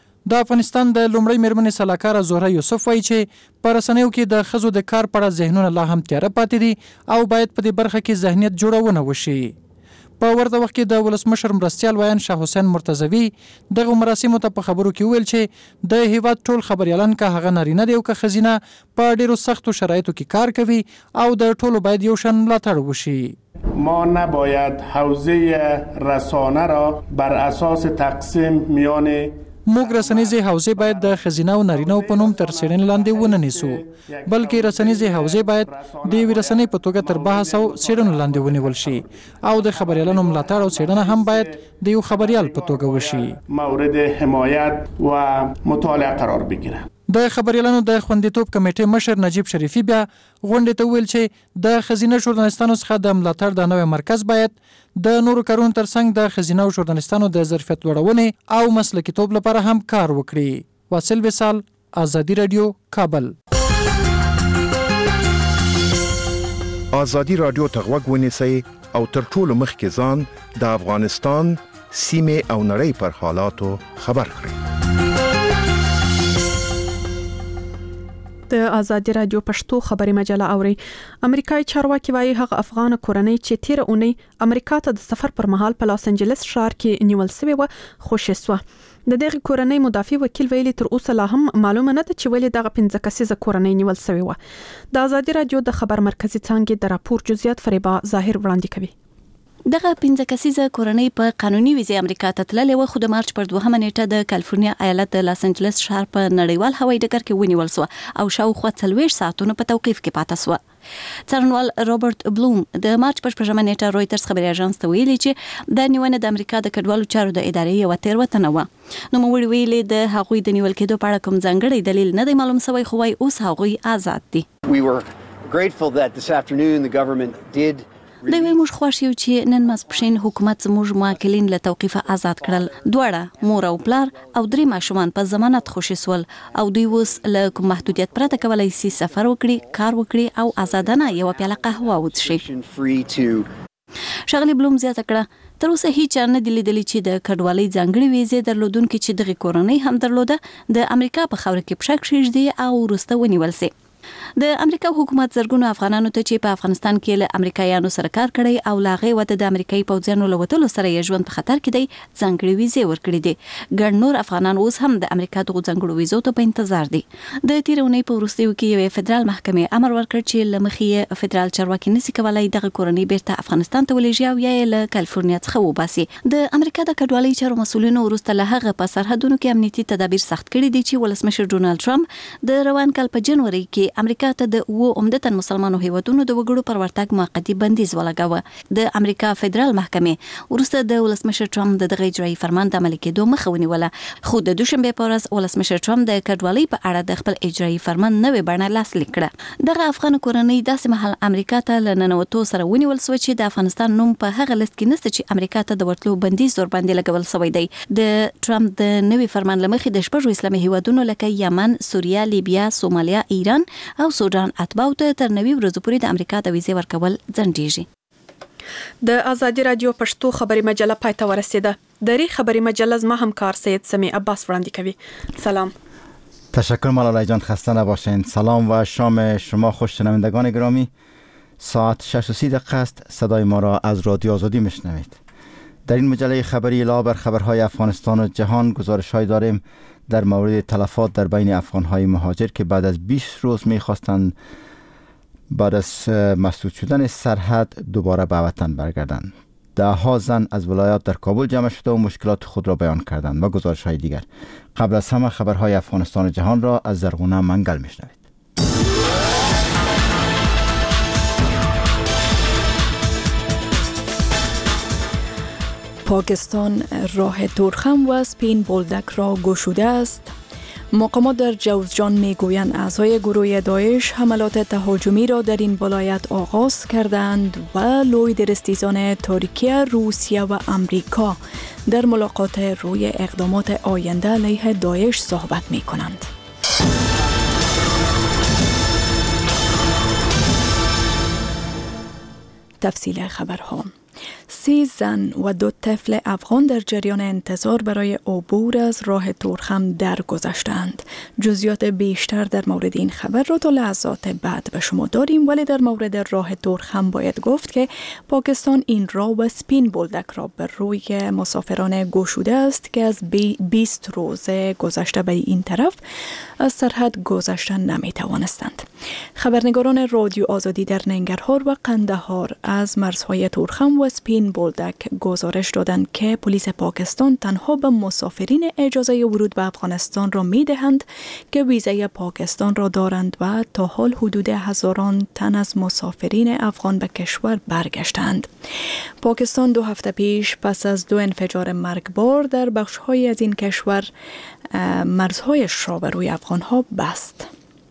د افغانستان د لومړی میرمنې سلاکار زهره یوسف وایي چې په رسنیو کې د ښځو د کار په اړه ذهنونه لا هم تیاره پاتې دي او باید په دې برخه کې ذهنیت جوړونه وشي. په ورته وخت کې د ولسمشر مرستیال ویان شاه حسین مرتضوی دغه مراسمو ته په خبرو کې ویل چې د هیواد ټول خبريالان که هغه نارینه دی او که ښځینه په ډیرو سختو شرایطو کې کار کوي او د ټولو باید یو شان ملاتړ وشي. ما نباید حوزه رسانه را بر اساس تقسیم میان موږ رسنیزې حوزې باید د ښځینه او نارینه په نوم تر څېړنې لاندې ونه نیسو بلکې رسنیزې حوزې باید د یوې رسنۍ په توګه تر بحث او څېړنو لاندې ونیول شي او د خبريالانو ملاتړ او څېړنه هم باید د یو خبريال په توګه وشي. مورد حمایت و مطالعه قرار بگیره. د خبريالانو د خوندیتوب کمیټې مشر نجیب شریفي بیا غونډې ته ویل چې د ښځینه ژورنالیستانو څخه د ملاتړ د نوې مرکز باید د نورو کارونو ترڅنګ د ښځینه ژورنالیستانو د ظرفیت لوړونې او مسلکیتوب لپاره هم کار وکړي. واصل وصال، ازادي رادیو، کابل. ازادي رادیو ته غوږ ونیسئ او تر ټولو مخکې ځان د افغانستان سیمې او نړۍ پر حالاتو خبر کړئ. د ازادي رادیو پښتو خبري مجله اوري. امریکایي چارواکي وايي هغه افغان کورنۍ چې تیر اونۍ امریکا ته د سفر پر مهال په لاس انجلس ښار کې نیول شوی و خوشی سو. د دغه کورنۍ مدافع وکیل ویلي تر اوسه لا هم معلومه نه ده چې ولې دغه پنځه کسیزه کورنۍ نیول شوی و. د ازادي رادیو د خبر مرکزی څنګه د راپور جزئیات فریبا ظاهر وړاندې کوي. دغه پنځه کسیزه کورنۍ په قانوني ویزه امریکا ته تللې و خو د مارچ پر دوهمه نیټه د کالیفورنیا ایالت د لاس انجلس ښار په نړیوال هوایي ډګر کې ونیول شو او شاوخوا څلوېښت ساعتونو په توقیف کې پاتې شو. څارنوال رابرټ بلوم د مارچ پر شپږمه نیټه رويټرز خبري اژانس ته ویلي چې د نیونه د امریکا د کډوالو چارو د ادارې یو تیروتنه و. نو موږ ویلي د هغوی د نیول کېدو په اړه کوم ځانګړی دلیل نه دی معلوم شوی خو وايي اوس هغوی آزاد دي. We were grateful that this afternoon the government did دوی موږ خوښ یو چې نن ماسپښین حکومت زموږ موکلین له توقیفه آزاد کړل. دواړه مور او پلار او درې ماشومان په ضمانت خوشي سول او دوی اوس له کوم محدودیت پرته کولای شي سفر وکړي، کار وکړي او آزادانه یو پیاله قهوه وڅښي. شغلی بلوم زیاته کړه تر اوسه هیڅ نه دی لیدلی چې د کډوالۍ ځانګړي ویزې درلودونکو چې دغه کورنۍ هم درلوده د امریکا په خاور کې پښه کېږدي او وروسته ونیول شي. د امریکا حکومت زرګونو افغانانو ته چې په افغانستان کې له امریکایانو سره کار کړی او لاغې وته د امریکایي پوځیانو له وتلو سره یې ژوند په خطر کې دی ځانګړي ویزې ورکړي دي. ګڼ نور افغانان اوس هم د امریکا دغو ځانګړو ویزو ته په انتظار دي. د تېرې اونۍ په وروستیو کې یوې فدرال محکمې امر ورکړ چې له مخې یې فدرال چارواکي نشي کولای دغه کورنۍ بیرته افغانستان ته ولېږي او یا یې له کالیفورنیا څخه وباسي. د امریکا د کډوالۍ چارو مسؤلینو وروسته له هغه په سرحدونو کې امنیتي تدابیر سخت کړي دي چې ولسمشر ډونالد ټرمپ د روان کال په جنوري کې امریکا ته د و عمدتاً مسلمانو هیوادونو د وګړو پر ورتګ موقتي بندیز ولګاوه. د امریکا فدرال محکمې وروسته د ولسمشر ټرمپ د دغه اجرایي فرمان د عملي کېدو مخه ونیوله، خو د دوشنبه په ورځ ولسمشر ټرمپ د کډوالۍ په اړه د خپل اجرایي فرمان نوې بڼه لاسلیک کړه. دغه افغان کورنۍ داسې مهال امریکا ته له ننوتو سره ونیول شو چې د افغانستان نوم په هغه لیست کې نشته چې امریکا ته د ورتلو بندیز ور باندې لګول شوی دی. د ټرمپ د نوې فرمان لمخې د شپږو اسلامي هیوادونو لکه یمن، سوریه، لیبیا، سومالیا، ایران او سودان اتباعو ته تر نوي ورځو پورې د امریکا د ویزې ورکول ځنډیږي. د ازادي رادیو پښتو خبري مجله پای ته ورسیده. دری خبري مجله زما همکار سید سمی عباس وړاندې کوي. سلام. تشکر ملالای جان، خسته نباشین. سلام و شام شما خوش شنوندگان گرامی. ساعت شش و سی دقیقه است. صدای ما را از رادیو آزادی میشنوید. در این مجله خبری علاوه بر خبرهای افغانستان و جهان گزارش‌های داریم در مورد تلفات در بین افغان‌های مهاجر که بعد از بیست روز می‌خواستند بعد از مسدود شدن سرحد دوباره به وطن برگردند. ده ها زن از ولایات در کابل جمع شده و مشکلات خود را بیان کردند و گزارش‌های دیگر. قبل از همه خبرهای افغانستان و جهان را از زرغونه منگل میشنوید. پاکستان راه تورخم و سپین بولدک را گشوده است. مقامات در جوزجان میگویند اعضای گروه داعش حملات تهاجمی را در این ولایت آغاز کردند و لوید رستیزان ترکیه، روسیه و امریکا در ملاقات روی اقدامات آینده علیه داعش صحبت می کنند. تفصیل خبرها: سی زن و دو طفل افغان در جریان انتظار برای عبور از راه تورخم درگذشتند. جزئیات بیشتر در مورد این خبر را تا لحظات بعد به شما داریم، ولی در مورد راه تورخم باید گفت که پاکستان این راه و سپین بولدک را بر روی مسافران گشوده است که از بیست روز گذشته به این طرف از سرحد گذشتن نمی توانستند. خبرنگاران رادیو آزادی در ننگرهار و قندهار از مرزهای تورخم و سپین بولدک گزارش دادند که پلیس پاکستان تنها به مسافرین اجازه ورود به افغانستان را می دهند که ویزای پاکستان را دارند و تا حال حدود هزاران تن از مسافرین افغان به کشور برگشتند. پاکستان دو هفته پیش پس از دو انفجار مرگبار در بخش‌های از این کشور مرزهایش را به روی افغان‌ها بست.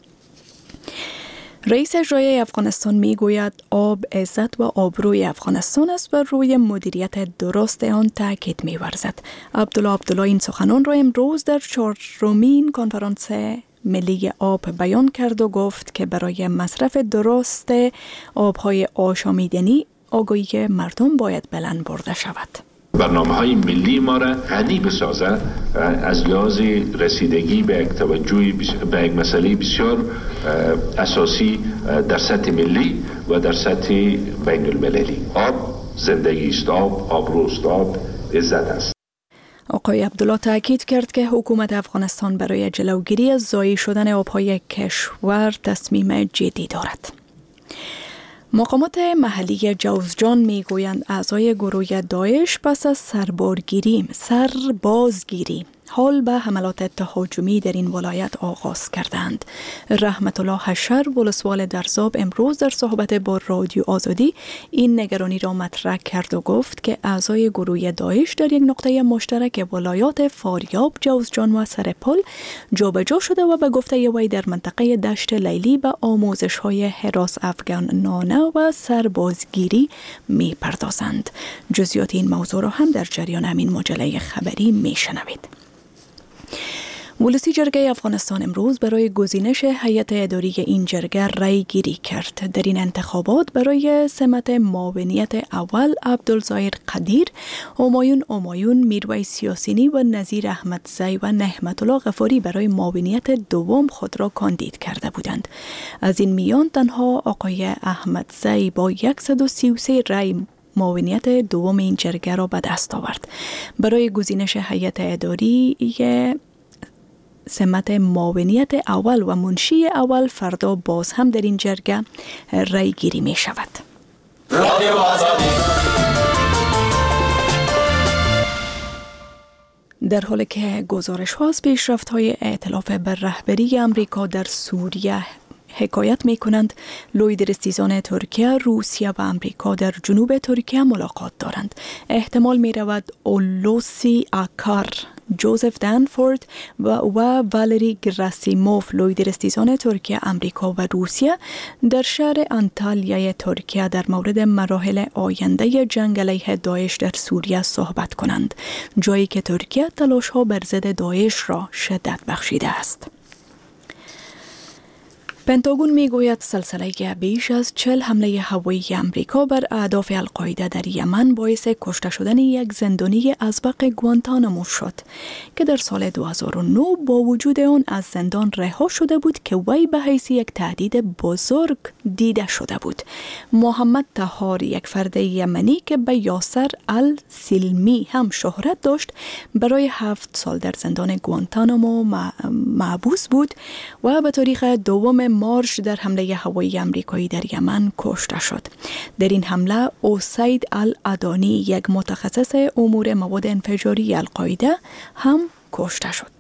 رئیس اجرایی افغانستان می گوید آب عزت و آبروی افغانستان است و روی مدیریت درست آن تاکید می ورزد. عبدالله عبدالله این سخنان را امروز در چهارمین کنفرانس ملی آب بیان کرد و گفت که برای مصرف درست آبهای آشامیدنی آگاهی مردم باید بلند برده شود. برنامه های ملی ما را غنی بسازد از لحاظ رسیدگی به یک توجه به یک مسئله بسیار اساسی در سطح ملی و در سطح بین المللی. آب زندگی است، آب آبروست، آب عزت است. آقای عبدالله تاکید کرد که حکومت افغانستان برای جلوگیری از ضایع شدن آبهای کشور تصمیم جدی دارد. مقامات محلی جوزجان میگویند اعضای گروه داعش پس از سربازگیری سربازگیری حال به حملات تهاجمی در این ولایت آغاز کردند. رحمت الله حشر ولسوال درزاب امروز در صحبت با رادیو آزادی این نگرانی را مطرح کرد و گفت که اعضای گروه داعش در یک نقطه مشترک ولایات فاریاب، جوزجان و سرپل جابجا شده و به گفته وی در منطقه دشت لیلی به آموزش‌های حراس افغانانه و سربازگیری می‌پردازند. جزئیات این موضوع را هم در جریان همین مجله خبری می‌شنوید. ولسی جرگه افغانستان امروز برای گزینش هیئت اداری این جرگه رأی گیری کرد. در این انتخابات برای سمت معاونیت اول عبدالظاهر قدیر، همایون همایون، میرویس یاسینی و نظیر احمدزی و نعمت الله غفاری برای معاونیت دوم خود را کاندید کرده بودند. از این میان تنها آقای احمدزی با صد و سی و سه رأی معاونیت دوم این جرگه را به دست آورد. برای گزینش هیئت اداری سمت معاونیت اول و منشی اول فردا باز هم در این جرگه رأی گیری می شود. در حالی که گزارش ها از پیشرفت های ائتلاف بر رهبری امریکا در سوریه حکایت می کنند، لوید رستیزان ترکیه، روسیه و امریکا در جنوب ترکیه ملاقات دارند. احتمال می رود اولوسی آکار، جوزف دنفورد و و والری گراسیموف، لوید رستیزان ترکیه، امریکا و روسیه در شهر انتالیای ترکیه در مورد مراحل آینده جنگ علیه داعش در سوریه صحبت کنند، جایی که ترکیه تلاش ها بر ضد داعش را شدت بخشیده است. پنتاگون میگوید سلسله بیش از چهل حمله هوایی امریکا بر اهداف القاعده در یمن باعث کشته شدن یک زندانی ازبق گوانتانامو شد که در سال دو هزار و نه با وجود آن از زندان رها شده بود که وی به حیث یک تهدید بزرگ دیده شده بود. محمد طهار، یک فرد یمنی که به یاسر السلمی هم شهرت داشت، برای هفت سال در زندان گوانتانامو محبوس بود و به تاریخ دوم مارچ در حمله هوایی امریکایی در یمن کشته شد. در این حمله اوسید الادانی، یک متخصص امور مواد انفجاری القاعده، هم کشته شد.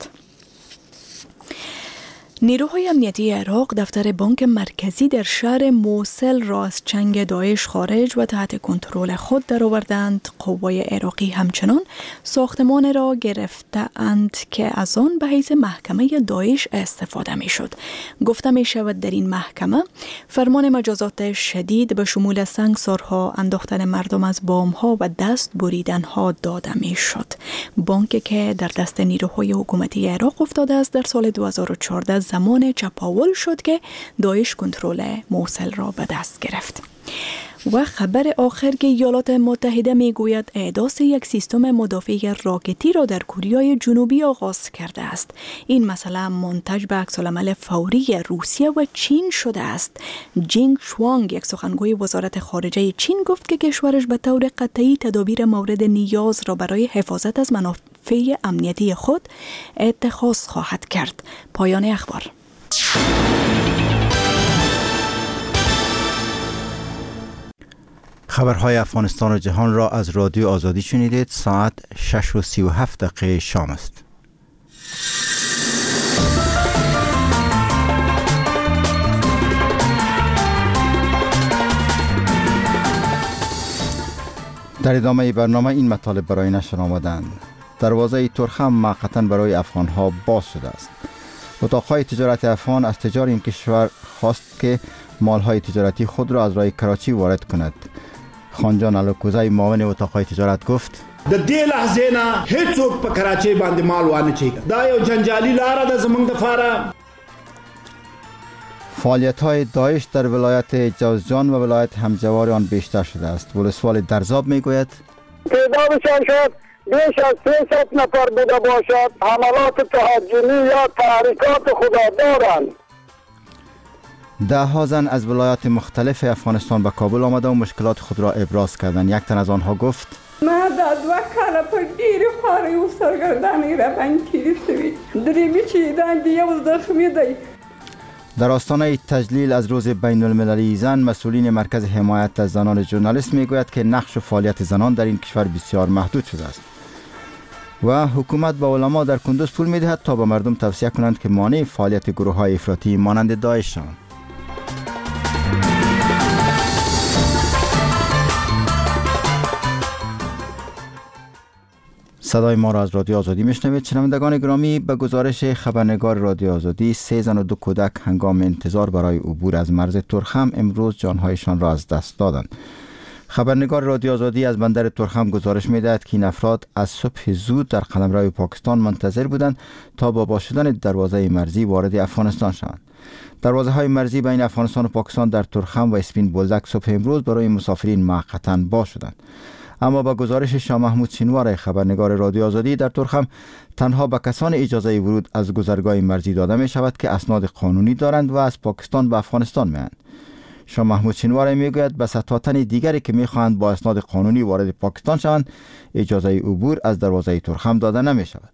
نیروهای امنیتی عراق دفتر بانک مرکزی در شهر موصل را از چنگ داعش خارج و تحت کنترل خود درآوردند. قوای عراقی همچنان ساختمان را گرفته‌اند که از آن به حیث محکمه داعش استفاده می شد. گفته می شود در این محکمه فرمان مجازات شدید به شمول سنگسارها، انداختن مردم از بامها و دست بریدنها داده می شد. بانک که در دست نیروهای حکومتی عراق افتاده است در سال دو هزار و چهارده زمان چپاول شد که داعش کنترل موصل را به دست گرفت. و خبر آخر که ایالات متحده می گوید احداث یک سیستم مدافع راکتی را در کره جنوبی آغاز کرده است. این مسئله منتج به عکس‌العمل فوری روسیه و چین شده است. جینگ شوانگ، یک سخنگوی وزارت خارجه چین، گفت که کشورش به طور قطعی تدابیر مورد نیاز را برای حفاظت از منافع امنیتی خود اتخاذ خواهد کرد. پایان اخبار. خبرهای افغانستان و جهان را از رادیو آزادی شنیدید. ساعت شش و سی و هفت دقیقه شام است. در ادامه برنامه این مطالب برای نشر آمدند. دروازه ترخم موقتا برای افغانها باز شده است. اتاقهای تجارت افغان از تجار این کشور خواست که مالهای تجارتی خود را از راه کراچی وارد کند. خانجان علوکوزی، معاون اتاقهای تجارت، گفت د دې لحظې نه هیڅوک په کراچۍ باندې مال وانه چي. دا یو جنجالي لاره ده زموږ دپاره. فعالیت‌های داعش در ولایت جوزجان و ولایت همجوار آن بیشتر شده است. ولسوال درزاب میگوید تعدادشان شد بیش از سیصد نفر بوده باشد. حملات تهجمی یا تحریکات خدا دارند. ده ها زن از ولایات مختلف افغانستان به کابل آمده و مشکلات خود را ابراز کردند. یک تن از آنها گفت ما دا دوه کاله په ډېرې خوارۍ و سرګردانۍ راباندې تېرې شوي. درېیمې چې دان دي یو زخمي دی. در آستانه تجلیل از روز بین المللی زن، مسئولین مرکز حمایت از زنان ژورنالیست میگوید که نقش و فعالیت زنان در این کشور بسیار محدود شده است و حکومت به علما در کندوز پول میدهد تا به مردم توصیه کنند که مانع فعالیت گروه‌های افراطی مانند داعش شوند. صدای ما را از رادیو آزادی میشنوید. شنوندگان گرامی، به گزارش خبرنگار رادیو آزادی، سه زن و دو کودک هنگام انتظار برای عبور از مرز ترخم امروز جانهایشان را از دست دادند. خبرنگار رادیو آزادی از بندر تورخم گزارش می‌دهد که این افراد از صبح زود در قلمرو پاکستان منتظر بودند تا با باز شدن دروازه مرزی وارد افغانستان شوند. دروازه های مرزی بین افغانستان و پاکستان در تورخم و اسپین بولدک صبح امروز برای مسافرین موقتا باز شدند. اما با گزارش شاه محمود سینوار خبرنگار رادیو آزادی، در تورخم تنها به کسان اجازه ورود از گذرگاه مرزی داده می شود که اسناد قانونی دارند و از پاکستان به افغانستان می‌آیند. شاه محمود سینوار میگوید به ستاتن دیگری که میخواهند با اسناد قانونی وارد پاکستان شوند اجازه عبور از دروازه تورخم داده نمی شود.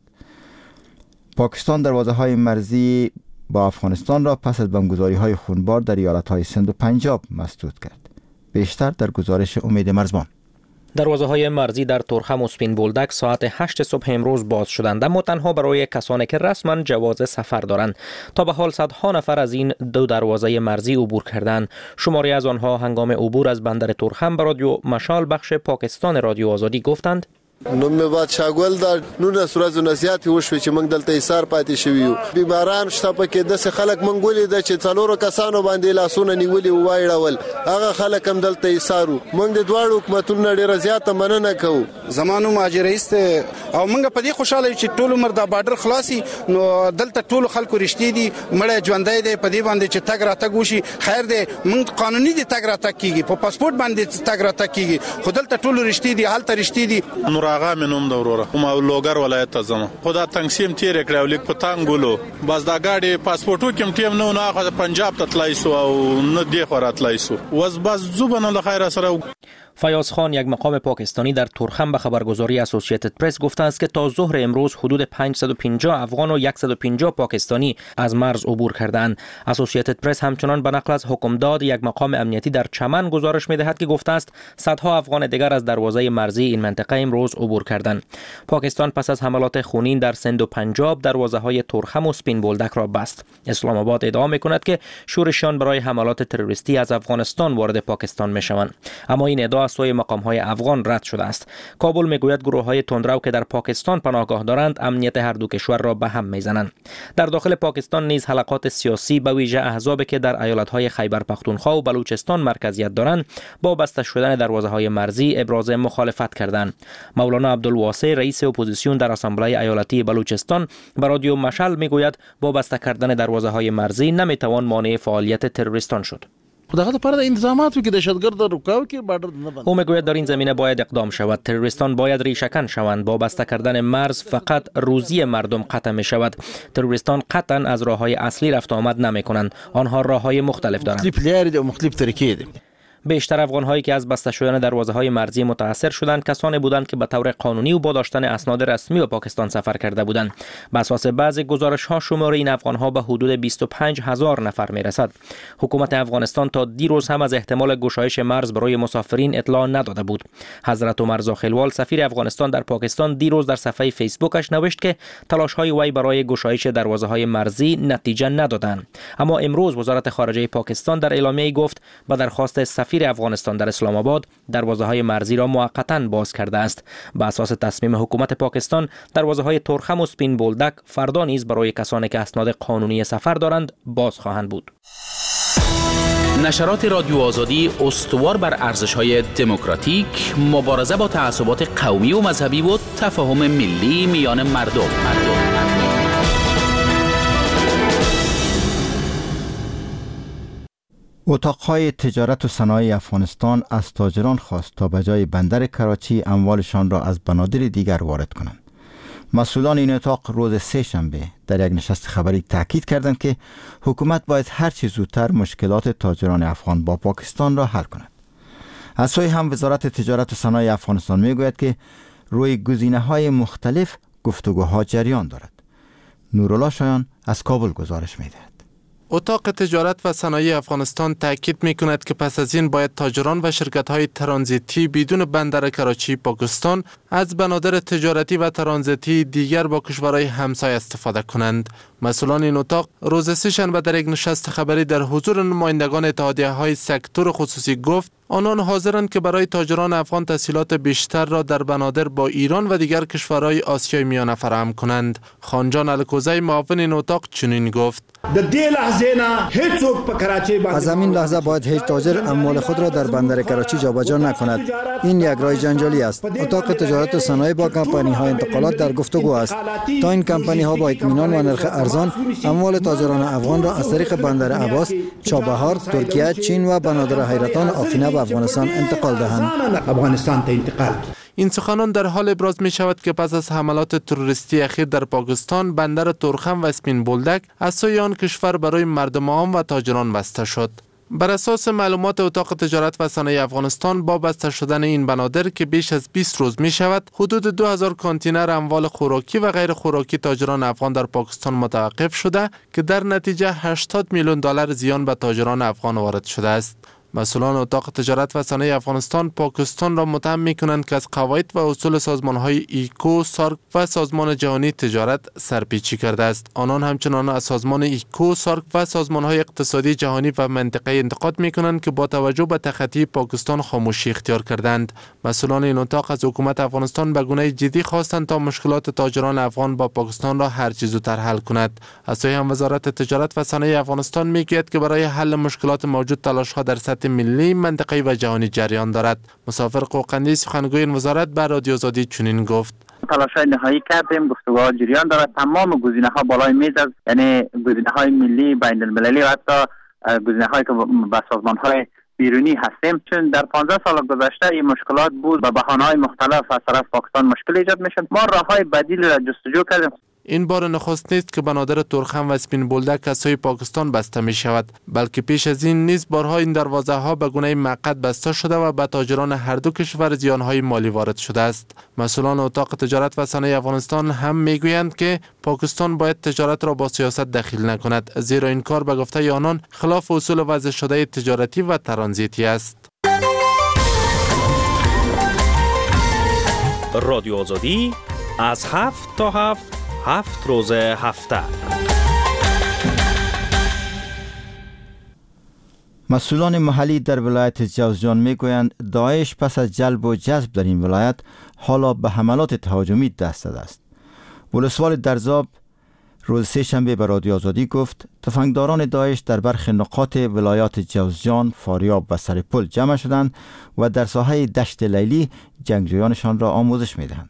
پاکستان دروازه های مرزی با افغانستان را پس از بمبگذاری های خونبار در ایالت های سند و پنجاب مسدود کرد. بیشتر در گزارش امید مرزبان. دروازه های مرزی در تورخم و اسپین بولدک ساعت هشت صبح امروز باز شدند، اما تنها برای کسانی که رسما جواز سفر دارند. تا به حال صدها نفر از این دو دروازه مرزی عبور کردند. شماری از آنها هنگام عبور از بندر تورخم به رادیو مشال بخش پاکستان رادیو آزادی گفتند: نوم می باد شاګل در نونه سورز نصیحت وشوي چې موږ دلته ایثار پاتې شوی یو. بیماران شته پکې د څه خلک منګولې د چې څلورو کسانو باندې لاسونه نیولې وایړول، هغه خلک هم دلته ایثارو. موږ د دواړو حکومتونو ډیره زیاته مننه کوو. زمانو مهاجریست او موږ په دې خوشاله یو چې ټول عمر د بارډر خلاصي، نو دلته ټول خلکو رښتې دي مړ ژوندۍ دی په دې باندې چې تګ راتګ وشي. خیر دی موږ قانوني دي تګ راتګ کیږي، په پاسپورت باندې تګ راتګ کیږي، خو دلته ټول رښتې دي، حالت رښتې دي. آغا منوم دوروره ما لوګر ولایت ته ځم. خدا تنګسیم تیر کړو لیک په تانګولو بس دا ګاډي پاسپورتو کوم ټیم نو نه هغه پنجاب ته تلای سو او نه دی خو راتلای سو وز بس زوبنه له خیر سره. فیاض خان، یک مقام پاکستانی در تورخم به خبرگزاری اسوسییتد پرس گفته است که تا ظهر امروز حدود پانصد و پنجاه افغان و صد و پنجاه پاکستانی از مرز عبور کردند. اسوسییتد پرس همچنان به نقل از حکمداد یک مقام امنیتی در چمن گزارش می‌دهد که گفته است صدها افغان دیگر از دروازه مرزی این منطقه امروز عبور کردند. پاکستان پس از حملات خونین در سند و پنجاب دروازه‌های تورخم و اسپین بولدک را بست. اسلام آباد ادعا می‌کند که شورشیان برای حملات تروریستی از افغانستان وارد پاکستان می‌شوند، اما این ادعا از سوی مقام‌های افغان رد شده است. کابل میگوید گروه‌های تندرو که در پاکستان پناهگاه دارند امنیت هر دو کشور را به هم میزنند. در داخل پاکستان نیز حلقات سیاسی به ویژه احزابی که در ایالت‌های خیبر پختونخوا و بلوچستان مرکزیت دارند با بسته شدن دروازه‌های مرزی ابراز مخالفت کردند. مولانا عبدالواسع رئیس اپوزیسیون در اسامبله ایالتی بلوچستان به رادیو مشعل میگوید با بسته کردن دروازه‌های مرزی نمیتوان مانع فعالیت تروریستان شد. دغه لپاره د انتظاماتو کې دهشتګرد رکاو کې بارډر نه. او میگوید در این زمینه باید اقدام شود. تروریستان باید ریشه‌کن شوند. با بسته کردن مرز فقط روزی مردم قطع می شود. تروریستان قطعا از راه‌های اصلی رفت آمد نمی کنند. آنها راه‌های مختلف دارند. مختلف لارې او مختلف طریقې دي. بیشتر افغان‌هایی که از بسته شدن دروازه‌های مرزی متاثر شدند کسانی بودند که به طور قانونی و با داشتن اسناد رسمی به پاکستان سفر کرده بودند. بر اساس بعضی گزارش‌ها شمار این افغان‌ها به حدود بیست و پنج هزار نفر می‌رسد. حکومت افغانستان تا دیروز هم از احتمال گشایش مرز برای مسافرین اطلاع نداده بود. حضرت عمر زاخلوال سفیر افغانستان در پاکستان دیروز در صفحه فیسبوکش نوشت که تلاش‌های وی برای گشایش دروازه‌های مرزی نتیجه ندادند. اما امروز وزارت خارجه پاکستان در اعلامیه‌ای گفت به درخواست سفیر افغانستان در اسلام آباد دروازه‌های مرزی را موقتاً باز کرده است. به اساس تصمیم حکومت پاکستان دروازه‌های تورخم و اسپین بولدک فردا نیز برای کسانی که اسناد قانونی سفر دارند باز خواهند بود. نشرات رادیو آزادی استوار بر ارزش‌های دموکراتیک، مبارزه با تعصبات قومی و مذهبی و تفاهم ملی میان مردم. مردم. اتاقهای تجارت و صنایع افغانستان از تاجران خواست تا به جای بندر کراچی اموالشان را از بنادر دیگر وارد کنند. مسئولان این اتاق روز سه شنبه در یک نشست خبری تاکید کردند که حکومت باید هر چه زودتر مشکلات تاجران افغان با پاکستان را حل کند. از سوی هم وزارت تجارت و صنایع افغانستان میگوید که روی گزینه‌های مختلف گفتگوها جریان دارد. نورالله شایان از کابل گزارش می‌دهد. اتاق تجارت و صنایع افغانستان تاکید می‌کند که پس از این باید تاجران و شرکت‌های ترانزیتی بدون بندر کراچی پاکستان از بنادر تجارتی و ترانزیتی دیگر با کشورهای همسایه استفاده کنند. مسئولان این اتاق روز سه شنبه در یک نشست خبری در حضور نمایندگان اتحادیه‌های سکتور خصوصی گفت آنان حاضرند که برای تاجران افغان تسهیلات بیشتر را در بنادر با ایران و دیگر کشورهای آسیای میانه فراهم کنند. خانجان الکوزی معاون این اتاق چنین گفت: از همین لحظه باید هیچ تاجر اموال خود را در بندر کراچی جابجا نکند. این یک راه جنجالی است. اتاق تجارت و صنایع با کمپانی های انتقالات در گفتگو است تا این کمپانی ها با اطمینان و نرخ ارزان اموال تاجران افغان را از طریق بندر عباس، چابهار، ترکیه، چین و بنادر حیرتان آفینه به افغانستان انتقال دهند. افغانستان انتقال. این سخنان در حال ابراز می شود که پس از حملات تروریستی اخیر در پاکستان، بندر تورخم و اسپین بولدک از سوی آن کشور برای مردم عام و تاجران بسته شد. بر اساس معلومات اتاق تجارت و صنایع افغانستان، با بسته شدن این بنادر که بیش از بیست روز می شود، حدود دو هزار کانتینر اموال خوراکی و غیر خوراکی تاجران افغان در پاکستان متوقف شده که در نتیجه هشتاد میلیون دلار زیان به تاجران افغان وارد شده است. مسئولان اتاق تجارت و صنایع افغانستان پاکستان را متهم می‌کنند که از قواعد و اصول سازمان‌های ایکو، سارک و سازمان جهانی تجارت سرپیچی کرده است. آنان همچنان از سازمان ایکو، سارک و سازمان‌های اقتصادی جهانی و منطقه‌ای انتقاد می‌کنند که با توجه به تخطی پاکستان خاموشی اختیار کردند. مسئولان این اتاق از حکومت افغانستان به گونه جدی خواستند تا مشکلات تاجران افغان با پاکستان را هر چه زودتر حل کند. از سوی هم وزارت تجارت و صنایع افغانستان می‌گوید که برای حل مشکلات موجود تلاش‌ها در سطح ملی، منطقه‌ای و جهانی جریان دارد. مسافر قوقندی سخنگوی این وزارت بر رادیو آزادی چنین گفت: تلاش‌های نهایی کردیم، گفتگوها جریان دارد، تمام گزینه‌ها بالای میز است، یعنی گزینه‌های ملی، بین‌المللی و حتی گزینه‌هایی که با سازمان‌های بیرونی هستیم، چون در پانزده سال گذشته این مشکلات بود، با بهانه‌های مختلف از طرف پاکستان مشکل ایجاد می‌شد. ما راه‌های بدیل را جستجو کردیم. این بار نخست نیست که بنادر تورخم و اسپین بولدک از سوی پاکستان بسته می شود، بلکه پیش از این نیز بارها این دروازه ها به گونه موقت بسته شده و به تاجران هر دو کشور زیان های مالی وارد شده است. مسئولان اتاق تجارت و صنایع افغانستان هم می گویند که پاکستان باید تجارت را با سیاست دخیل نکند، زیرا این کار به گفته آنان خلاف اصول وضع شده تجارتی و ترانزیتی است. رادیو آزادی از هفت تا هفت هفت روز هفته. مسئولان محلی در ولایت جوزجان میگویند داعش پس از جلب و جذب در این ولایت حالا به حملات تهاجمی دست داده است. ولسوال درزاب روز سه شنبه به رادیو آزادی گفت تفنگداران داعش در برخی نقاط ولایات جوزجان، فاریاب و سرپل جمع شدند و در ساحه دشت لیلی جنگجویانشان را آموزش میدهند.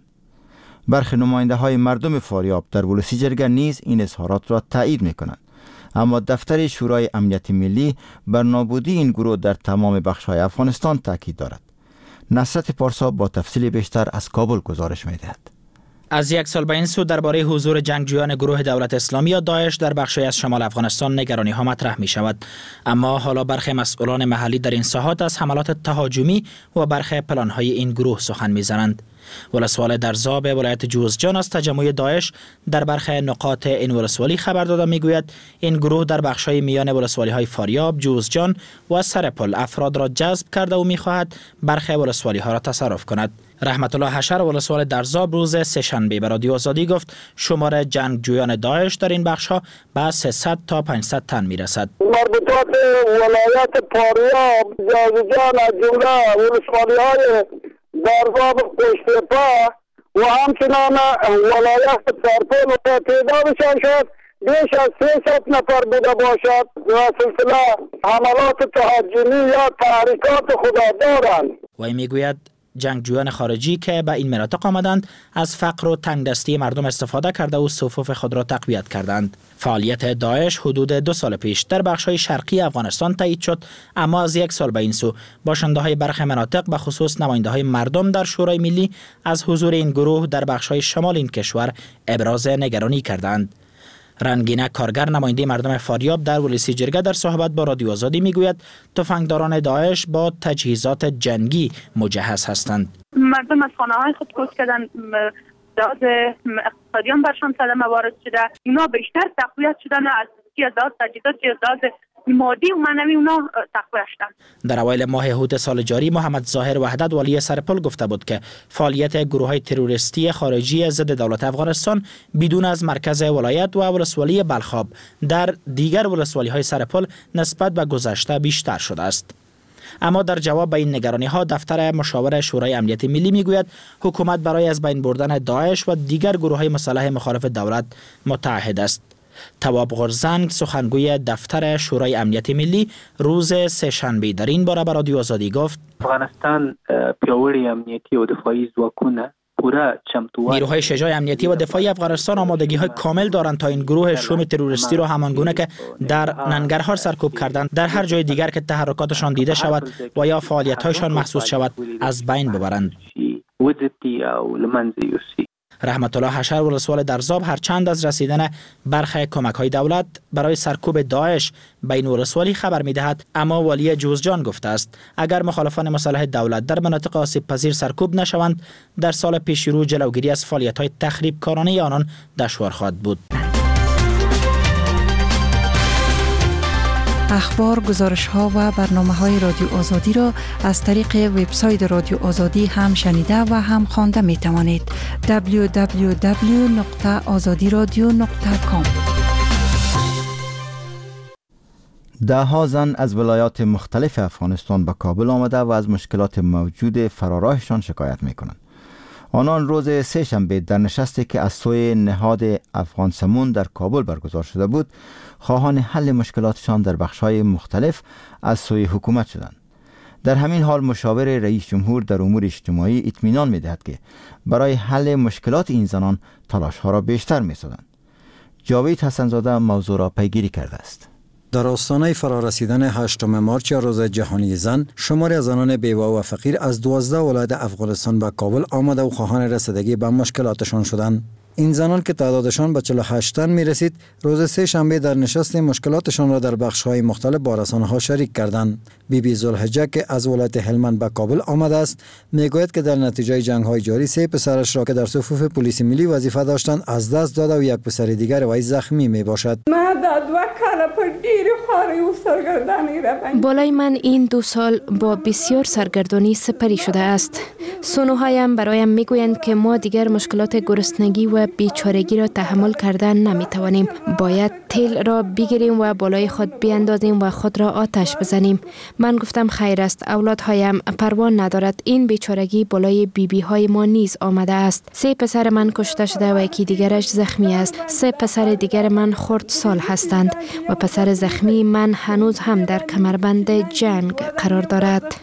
برخی نماینده های مردم فاریاب در ولسی جرگه نیز این اظهارات را تایید میکنند، اما دفتر شورای امنیت ملی بر نابودی این گروه در تمام بخش‌های افغانستان تاکید دارد. نصرت پارسا با تفصیل بیشتر از کابل گزارش می‌دهد. از یک سال به این سو درباره حضور جنگجویان گروه دولت اسلامی یا داعش در بخشی از شمال افغانستان نگرانی ها مطرح می شود، اما حالا برخی مسئولان محلی در این ساحات از حملات تهاجمی و برخی پلان های این گروه سخن می زنند. ولسوال درزاب ولایت جوزجان از تجمع داعش در برخی نقاط این ولسوالی خبر داده می گوید این گروه در بخش‌های میان ولسوالی های فاریاب، جوزجان و سرپل افراد را جذب کرده و می خواهد برخی ولسوالی ها را تصرف کند. رحمت الله حشر ولسوال درزاب روز سه‌شنبه به رادیو آزادی گفت شمار جنگجویان داعش در این بخش‌ها به سیصد تا پانصد تن می‌رسد. مربوطات ولایت فاریاب، جوزجان از جمله ولسوالی‌های درزاب و قشت‌پا و همچنان ولایت سرپل و تعدادشان شد بیش از سیصد نفر بوده باشد و سلسله حملات تهاجمی یا تحریکات خود دارند. و میگوید جنگجویان خارجی که به این مناطق آمدند از فقر و تنگدستی مردم استفاده کرده و صفوف خود را تقویت کردند. فعالیت داعش حدود دو سال پیش در بخش‌های شرقی افغانستان تایید شد، اما از یک سال به این سو باشنده‌های برخی مناطق به خصوص نماینده‌های مردم در شورای ملی از حضور این گروه در بخش‌های شمال این کشور ابراز نگرانی کردند. رنگینه کارگر نماینده مردم فاریاب در ولسی جرگه در صحبت با رادیو آزادی میگوید تفنگداران داعش با تجهیزات جنگی مجهز هستند. مردم از خانه‌های خود کوچ کردن، داد اقتصادیان برشان صدمه وارد شده، اینا بیشتر تقویت شدن از داد تجهیزات داد مادی و معنوی اونا تقویت شدن. در اوایل ماه هوت سال جاری محمد ظاهر وحدت والی سرپل گفته بود که فعالیت گروه‌های تروریستی خارجی ضد دولت افغانستان بدون از مرکز ولایت و ولسوالی بلخاب در دیگر ولسوالی‌های سرپل نسبت به گذشته بیشتر شده است. اما در جواب به این نگرانی ها دفتر مشاور شورای امنیت ملی میگوید حکومت برای از بین بردن داعش و دیگر گروه های مسلح مخالف دولت متعهد است. تواب غرزنگ سخنگوی دفتر شورای امنیت ملی روز سه‌شنبه در این باره به رادیو آزادی گفت افغانستان پیاوړی امنیتی و دفاعی ځواکونه پوره چمتو نیروهای شجاع امنیتی و دفاعی افغانستان آمادگی های کامل دارند تا این گروه شوم تروریستی را همانگونه که در ننگرهار سرکوب کردند در هر جای دیگر که تحرکاتشان دیده شود و یا فعالیت‌هایشان محسوس شود از بین ببرند. رحمت الله حشر ولسوال درزاب هرچند از رسیدن برخی کمک‌های دولت برای سرکوب داعش بین ولسوالی خبر می‌دهد، اما والی جوزجان گفته است اگر مخالفان مسلح دولت در مناطق آسیب پذیر سرکوب نشوند در سال پیش رو جلوگیری از فعالیت‌های تخریبکارانه آنان دشوار خواهد بود. اخبار، گزارش‌ها و برنامه‌های رادیو آزادی را از طریق وبسایت رادیو آزادی هم شنیده و هم خوانده می‌توانید. دبلیو دبلیو دبلیو نقطه آزادی رادیو نقطه کام. ده ها زن از ولایات مختلف افغانستان به کابل آمده و از مشکلات موجود فراراهشان شکایت می‌کنند. آنان روز سه شنبه در نشستی که از سوی نهاد افغان سمون در کابل برگزار شده بود خواهان حل مشکلاتشان در بخش‌های مختلف از سوی حکومت شدند. در همین حال مشاور رئیس جمهور در امور اجتماعی اطمینان می‌دهد که برای حل مشکلات این زنان تلاش‌ها را بیشتر می‌سازند. جاوید حسن‌زاده موضوع را پیگیری کرده است. در آستانه فرارسیدن هشتم مارچ روز جهانی زن، شماری از زنان بیوه و فقیر از دوازده ولایت افغانستان به کابل آمده و خواهان رسیدگی به مشکلاتشان شدند. این زنان که تعدادشان به چهل و هشت تن می رسید، روز سه شنبه در نشست مشکلاتشان را در بخش‌های مختلف با رسانه‌ها شریک کردند. بی بی ذوالحجه که از ولایت هلمند به کابل آمده است، میگوید که در نتیجه جنگ‌های جاری سه پسرش را که در صفوف پلیس ملی وظیفه داشتند از دست داده و یک پسر دیگر وی زخمی می باشد. بالای من این دو سال با بسیار سرگردانی سپری شده است. سنوهایم برایم میگویند که ما دیگر مشکلات گرسنگی و بیچارگی را تحمل کردن نمیتوانیم. باید تیل را بگیریم و بالای خود بیاندازیم و خود را آتش بزنیم. من گفتم خیر است، اولادهایم پروان ندارد، این بیچارگی بالای بیبی های ما نیز آمده است. سه پسر من کشته شده و یکی دیگرش زخمی است. سه پسر دیگر من خردسال هستند و پسر زخمی من هنوز هم در کمربند جنگ قرار دارد.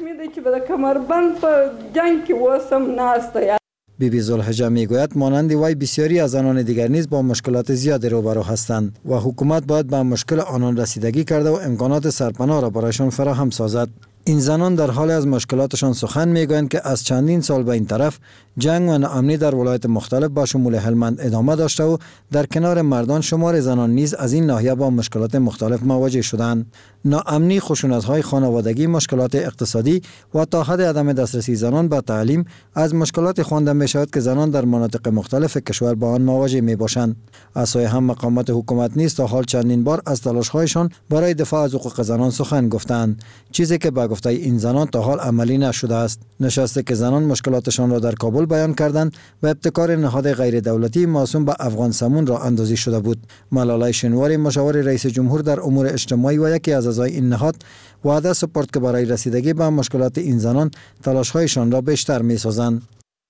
بی بی ذوالحجه میگوید مانند وی بسیاری از زنان دیگر نیز با مشکلات زیادی روبرو هستند و حکومت باید به مشکل آنان رسیدگی کرده و امکانات سرپناه را برایشان فراهم سازد. این زنان در حال از مشکلاتشان سخن میگویند که از چندین سال به این طرف جنگ و ناامنی در ولایت مختلف با شمول هلمند ادامه داشته و در کنار مردان شمار زنان نیز از این ناحیه با مشکلات مختلف مواجه شدند. ناامنی، خشونت‌های خانوادگی، مشکلات اقتصادی و تا حد عدم دسترسی زنان به تعلیم از مشکلات خوانده می‌شود که زنان در مناطق مختلف کشور با آن مواجه می‌باشند. از سوی هم مقامات حکومت نیز تا حال چندین بار از تلاش‌هایشان برای دفاع از حقوق زنان سخن گفتند، چیزی که به گفته این زنان تا حال عملی نشده است. نشسته که زنان مشکلاتشان را در کابل بیان کردند و ابتکار نهاد غیر دولتی موسوم به افغان سمون را اندازی شده بود. ملالای شنواری مشاور رئیس جمهور در امور اجتماعی و یکی از اعضای این نهاد وعده سپرد که برای رسیدگی به مشکلات این زنان تلاش‌هایشان را بیشتر می‌سازند.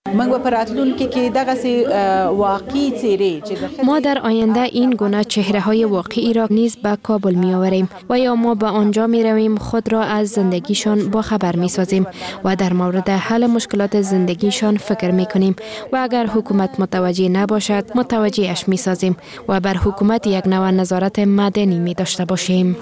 ما در آینده این گونه چهره های واقعی را نیز به کابل می آوریم و یا ما به آنجا می رویم خود را از زندگیشان با خبر می سازیم و در مورد حل مشکلات زندگیشان فکر می کنیم و اگر حکومت متوجه نباشد متوجهش می سازیم و بر حکومت یک نوع نظارت مدنی می داشته باشیم.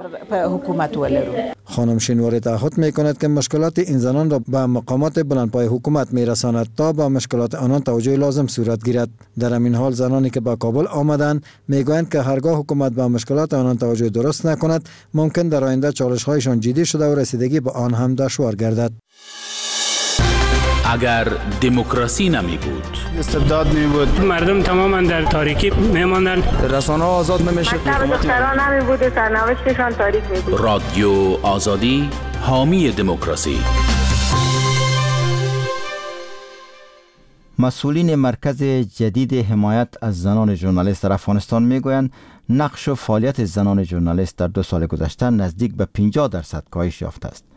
خانم شنواری تعهد می کند که مشکلات این زنان را به مقامات بلندپای حکومت می رساند تا با مشکلات آنان توجه لازم صورت گیرد. در همین حال زنانی که به کابل آمدند میگویند که هرگاه حکومت به مشکلات آنان توجه درست نکند ممکن در آینده چالش‌هایشان جدی شده و رسیدگی به آن هم دشوار گردد. اگر دموکراسی نمی بود، استبداد می بود، مردم تماما در تاریکی میماندند، رسانه‌ها آزاد نمیشد، دختران نمی بود، سرنوشتشان تاریک می بود. رادیو آزادی، حامی دموکراسی. مسئولین مرکز جدید حمایت از زنان ژورنالیست در افغانستان میگویند نقش و فعالیت زنان ژورنالیست در دو سال گذشته نزدیک به پنجاه درصد کاهش یافته است.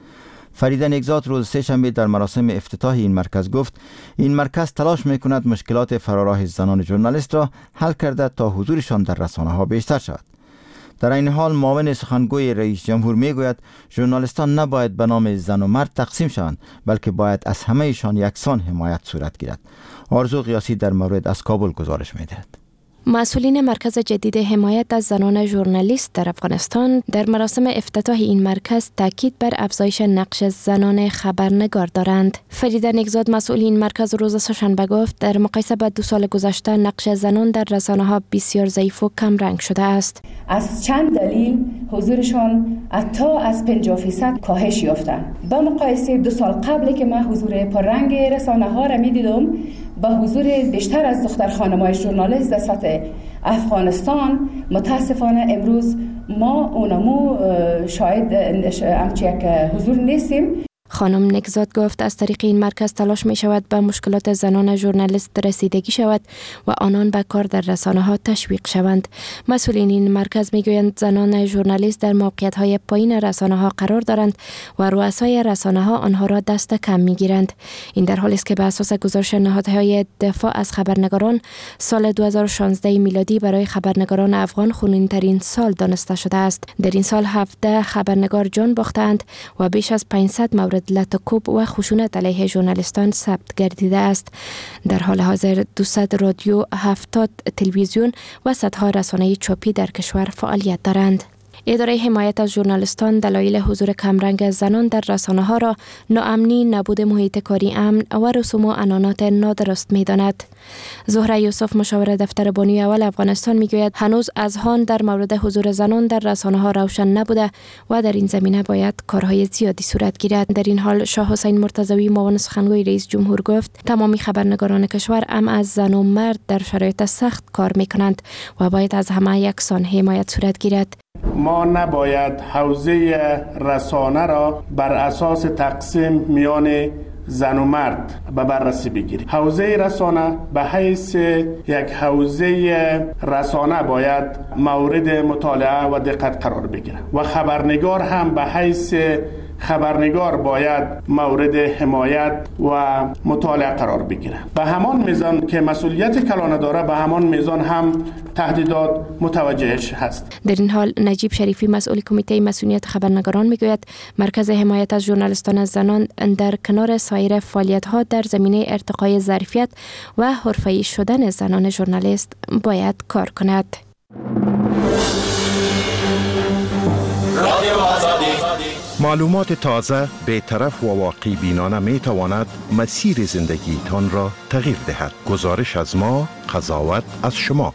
فریده نیکزاد روز سه‌شنبه در مراسم افتتاح این مرکز گفت این مرکز تلاش می‌کند مشکلات فراراه زنان ژورنالیست را حل کرده تا حضورشان در رسانه‌ها بیشتر شود. در این حال معاون سخنگوی رئیس جمهور میگوید ژورنالیستان نباید به نام زن و مرد تقسیم شوند، بلکه باید از همه‌شان یکسان حمایت صورت گیرد. آرزو قیاسی در مورد از کابل گزارش می‌دهد. مسئولین مرکز جدید حمایت از زنان ژورنالیست در افغانستان در مراسم افتتاح این مرکز تاکید بر افزایش نقش زنان خبرنگار دارند. فریده نیکزاد مسئول این مرکز روز سه‌شنبه گفت در مقایسه با دو سال گذشته نقش زنان در رسانه‌ها بسیار ضعیف و کم رنگ شده است. از چند دلیل حضورشان حتی از پنجاه فیصد کاهش یافتند. با مقایسه دو سال قبل که من حضور پررنگ رسانه‌ها را می‌دیدم، با حضور بیشتر از دختر خانم‌های ژورنالیست در سطح افغانستان، متاسفانه امروز ما اونمو شاید همچی یک حضور نیستیم. خانم نیکزاد گفت از طریق این مرکز تلاش می شود به مشکلات زنان ژورنالیست رسیدگی شود و آنان به کار در رسانه ها تشویق شوند. مسئولین این مرکز می گویند زنان ژورنالیست در موقعیت های پایین رسانه ها قرار دارند و رؤسای رسانه ها آنها را دست کم می گیرند. این در حالی است که به اساس گزارش نهادهای دفاع از خبرنگاران سال دو هزار و شانزده میلادی برای خبرنگاران افغان خونین ترین سال دانسته شده است. در این سال هفده خبرنگار جان باختند و بیش از پانصد مورد لطکوب و خشونت علیه ژورنالیستان ثبت گردیده است. در حال حاضر دویست رادیو، هفتاد تلویزیون و صدها رسانه چاپی در کشور فعالیت دارند. اداره حمایت از ژورنالیستان دلایل حضور کمرنگ زنان در رسانه ها را ناامنی، نبود محیط کاری امن و رسوم و عنعنات نادرست می داند. زهره یوسف مشاور دفتر بانوی اول افغانستان می گوید هنوز اذهان در مورد حضور زنان در رسانه ها روشن نبوده و در این زمینه باید کارهای زیادی صورت گیرد. در این حال شاه حسین مرتضوی معاون سخنگوی رئیس جمهور گفت تمامی خبرنگاران کشور هم از زن و مرد در شرایط سخت کار می کنند و باید از همه یکسان حمایت صورت گیرد. ما نباید حوزه رسانه را بر اساس تقسیم میان زن و مرد به بررسی بگیریم. حوزه رسانه به حیث یک حوزه رسانه باید مورد مطالعه و دقت قرار بگیرد و خبرنگار هم به حیث خبرنگار باید مورد حمایت و مطالعه قرار بگیره. به همان میزان که مسئولیت کلانه داره به همان میزان هم تهدیدات متوجهش هست. در این حال نجیب شریفی مسئول کمیته مسئولیت خبرنگاران میگوید مرکز حمایت از ژورنالیستان زنان در کنار سایر فعالیت‌ها در زمینه ارتقای ظرفیت و حرفه‌ای شدن زنان ژورنالیست باید کار کند. معلومات تازه، بی‌طرف و واقعی بینانه می تواند مسیر زندگی تان را تغییر دهد. گزارش از ما، قضاوت از شما.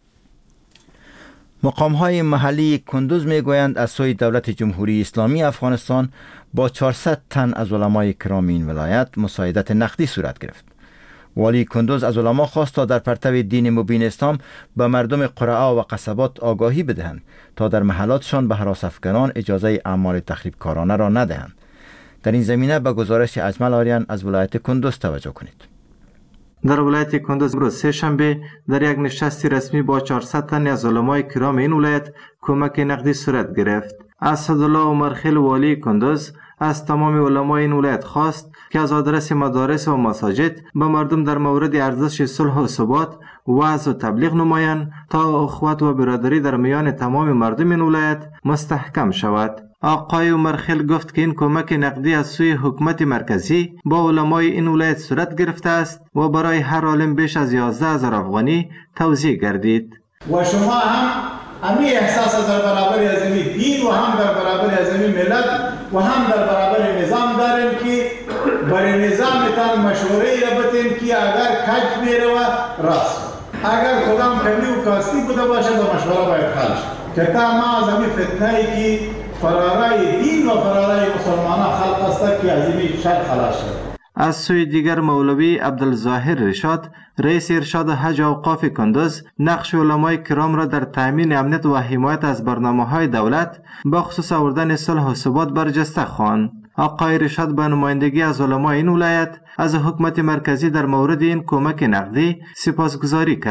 مقام‌های محلی کندوز می‌گویند از سوی دولت جمهوری اسلامی افغانستان با چهارصد تن از علمای کرام این ولایت مساعدت نقدی صورت گرفت. والی کندوز از علما خواست تا در پرتو دین مبین اسلام به مردم قرعه و قصبات آگاهی بدهند تا در محلاتشان به هراس افکنان اجازه اعمال تخریبکارانه را ندهند. در این زمینه به گزارش اجمل آریان از ولایت کندوز توجه کنید. در ولایت کندوز روز سه شنبه در یک نشست رسمی با چهارصد تن از علمای کرام این ولایت کمک نقدی صورت گرفت. اسدالله عمرخیل والی کندوز از تمام علمای این ولایت خواست که از آدرس مدارس و مساجد به مردم در مورد ارزش صلح و ثبات وعظ و تبلیغ نمایند تا اخوت و برادری در میان تمام مردم این ولایت مستحکم شود. آقای عمرخیل گفت که این کمک نقدی از سوی حکومت مرکزی با علمای این ولایت صورت گرفته است و برای هر عالم بیش از یازده هزار افغانی توزیع گردید. و شما هم امی احساس در برابر از دین و هم در برابر از ملت و هم در برابر نظام داریم که برای نظامتان مشوره را بتیم که اگر کج میره و راست اگر خودم کمی و کاستی بوده باشه با مشوره باید حل شد که تا ما از همین فتنه‌ای که فرارای دین و فرارای مسلمانان خلق است که از این شر خلاص شد. از سوی دیگر مولوی عبدالظاهر رشاد رئیس ارشاد حج اوقاف کندوز نقش علمای کرام را در تامین امنیت و حمایت از برنامه‌های دولت به خصوص آوردن صلح و ثبات برجسته خواند. آقای رشاد به نمایندگی از علمای این ولایت از حکومت مرکزی در مورد این کمک نقدی سپاسگزاری کرد.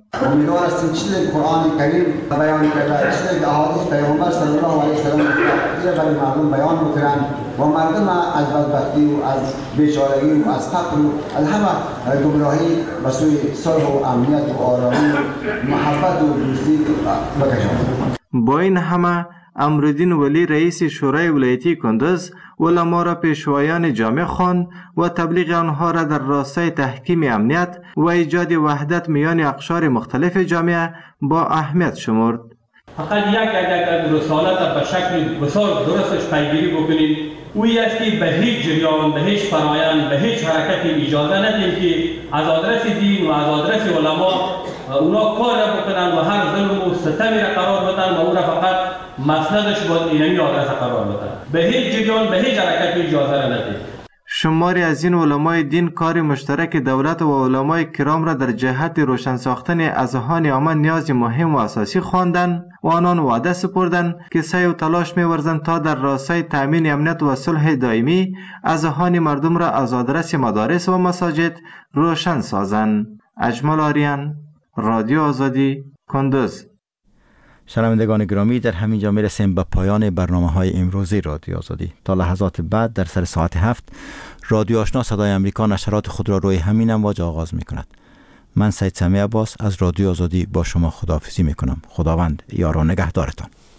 امیدوار هستیم چیزی قرآن کریم بیان کرده، چیزی احادیث پیامبر صلی الله علیه و سلم گفته برای مردم بیان بکنن و مردم از بدبختی و از بیچارگی و از فقر و از همه گمراهی به سوی صلح و امنیت و آرامی و محبت و دوستی بکشند. با این همه امرالدین ولی رئیس شورای ولایتی کندز علما را پیشوایان جامع خواند و تبلیغ آنها را در راستای تحکیم امنیت و ایجاد وحدت میان اقشار مختلف جامعه با اهمیت شمرد. فقط یک اگر رسالت به شکل بسیار درستش پیگیری بکنیم، اوی است که به هیچ جریان، به هیچ فرایند، به هیچ حرکتی اجازه ندیم که از آدرس دین و از آدرس علما اونا کار بکنن و هر ظلم و ستمی را قرار بدن و او را فقط مسندش باید اینمی آدرس قرار بدن. به هیچ جریان، به هیچ حرکتی اجازه را ندیم. شماری از این علمای دین کار مشترک دولت و علمای کرام را در جهت روشن ساختن اذهان عامه نیاز مهم و اساسی خواندند و آنان وعده سپردند که سعی و تلاش می‌ورزند تا در راستای تأمین امنیت و صلح دائمی اذهان مردم را از آدرس مدارس و مساجد روشن سازند. اجمل آریان، رادیو آزادی، کندز. شنوندگان گرامی، در همین جا میرسیم به پایان برنامه های امروزی رادیو آزادی. تا لحظات بعد در سر ساعت هفت رادیو آشنا صدای امریکا نشرات خود را روی همین امواج آغاز می کند. من سید سمی عباس از رادیو آزادی با شما خداحافظی می کنم. خداوند یار و نگهدارتان.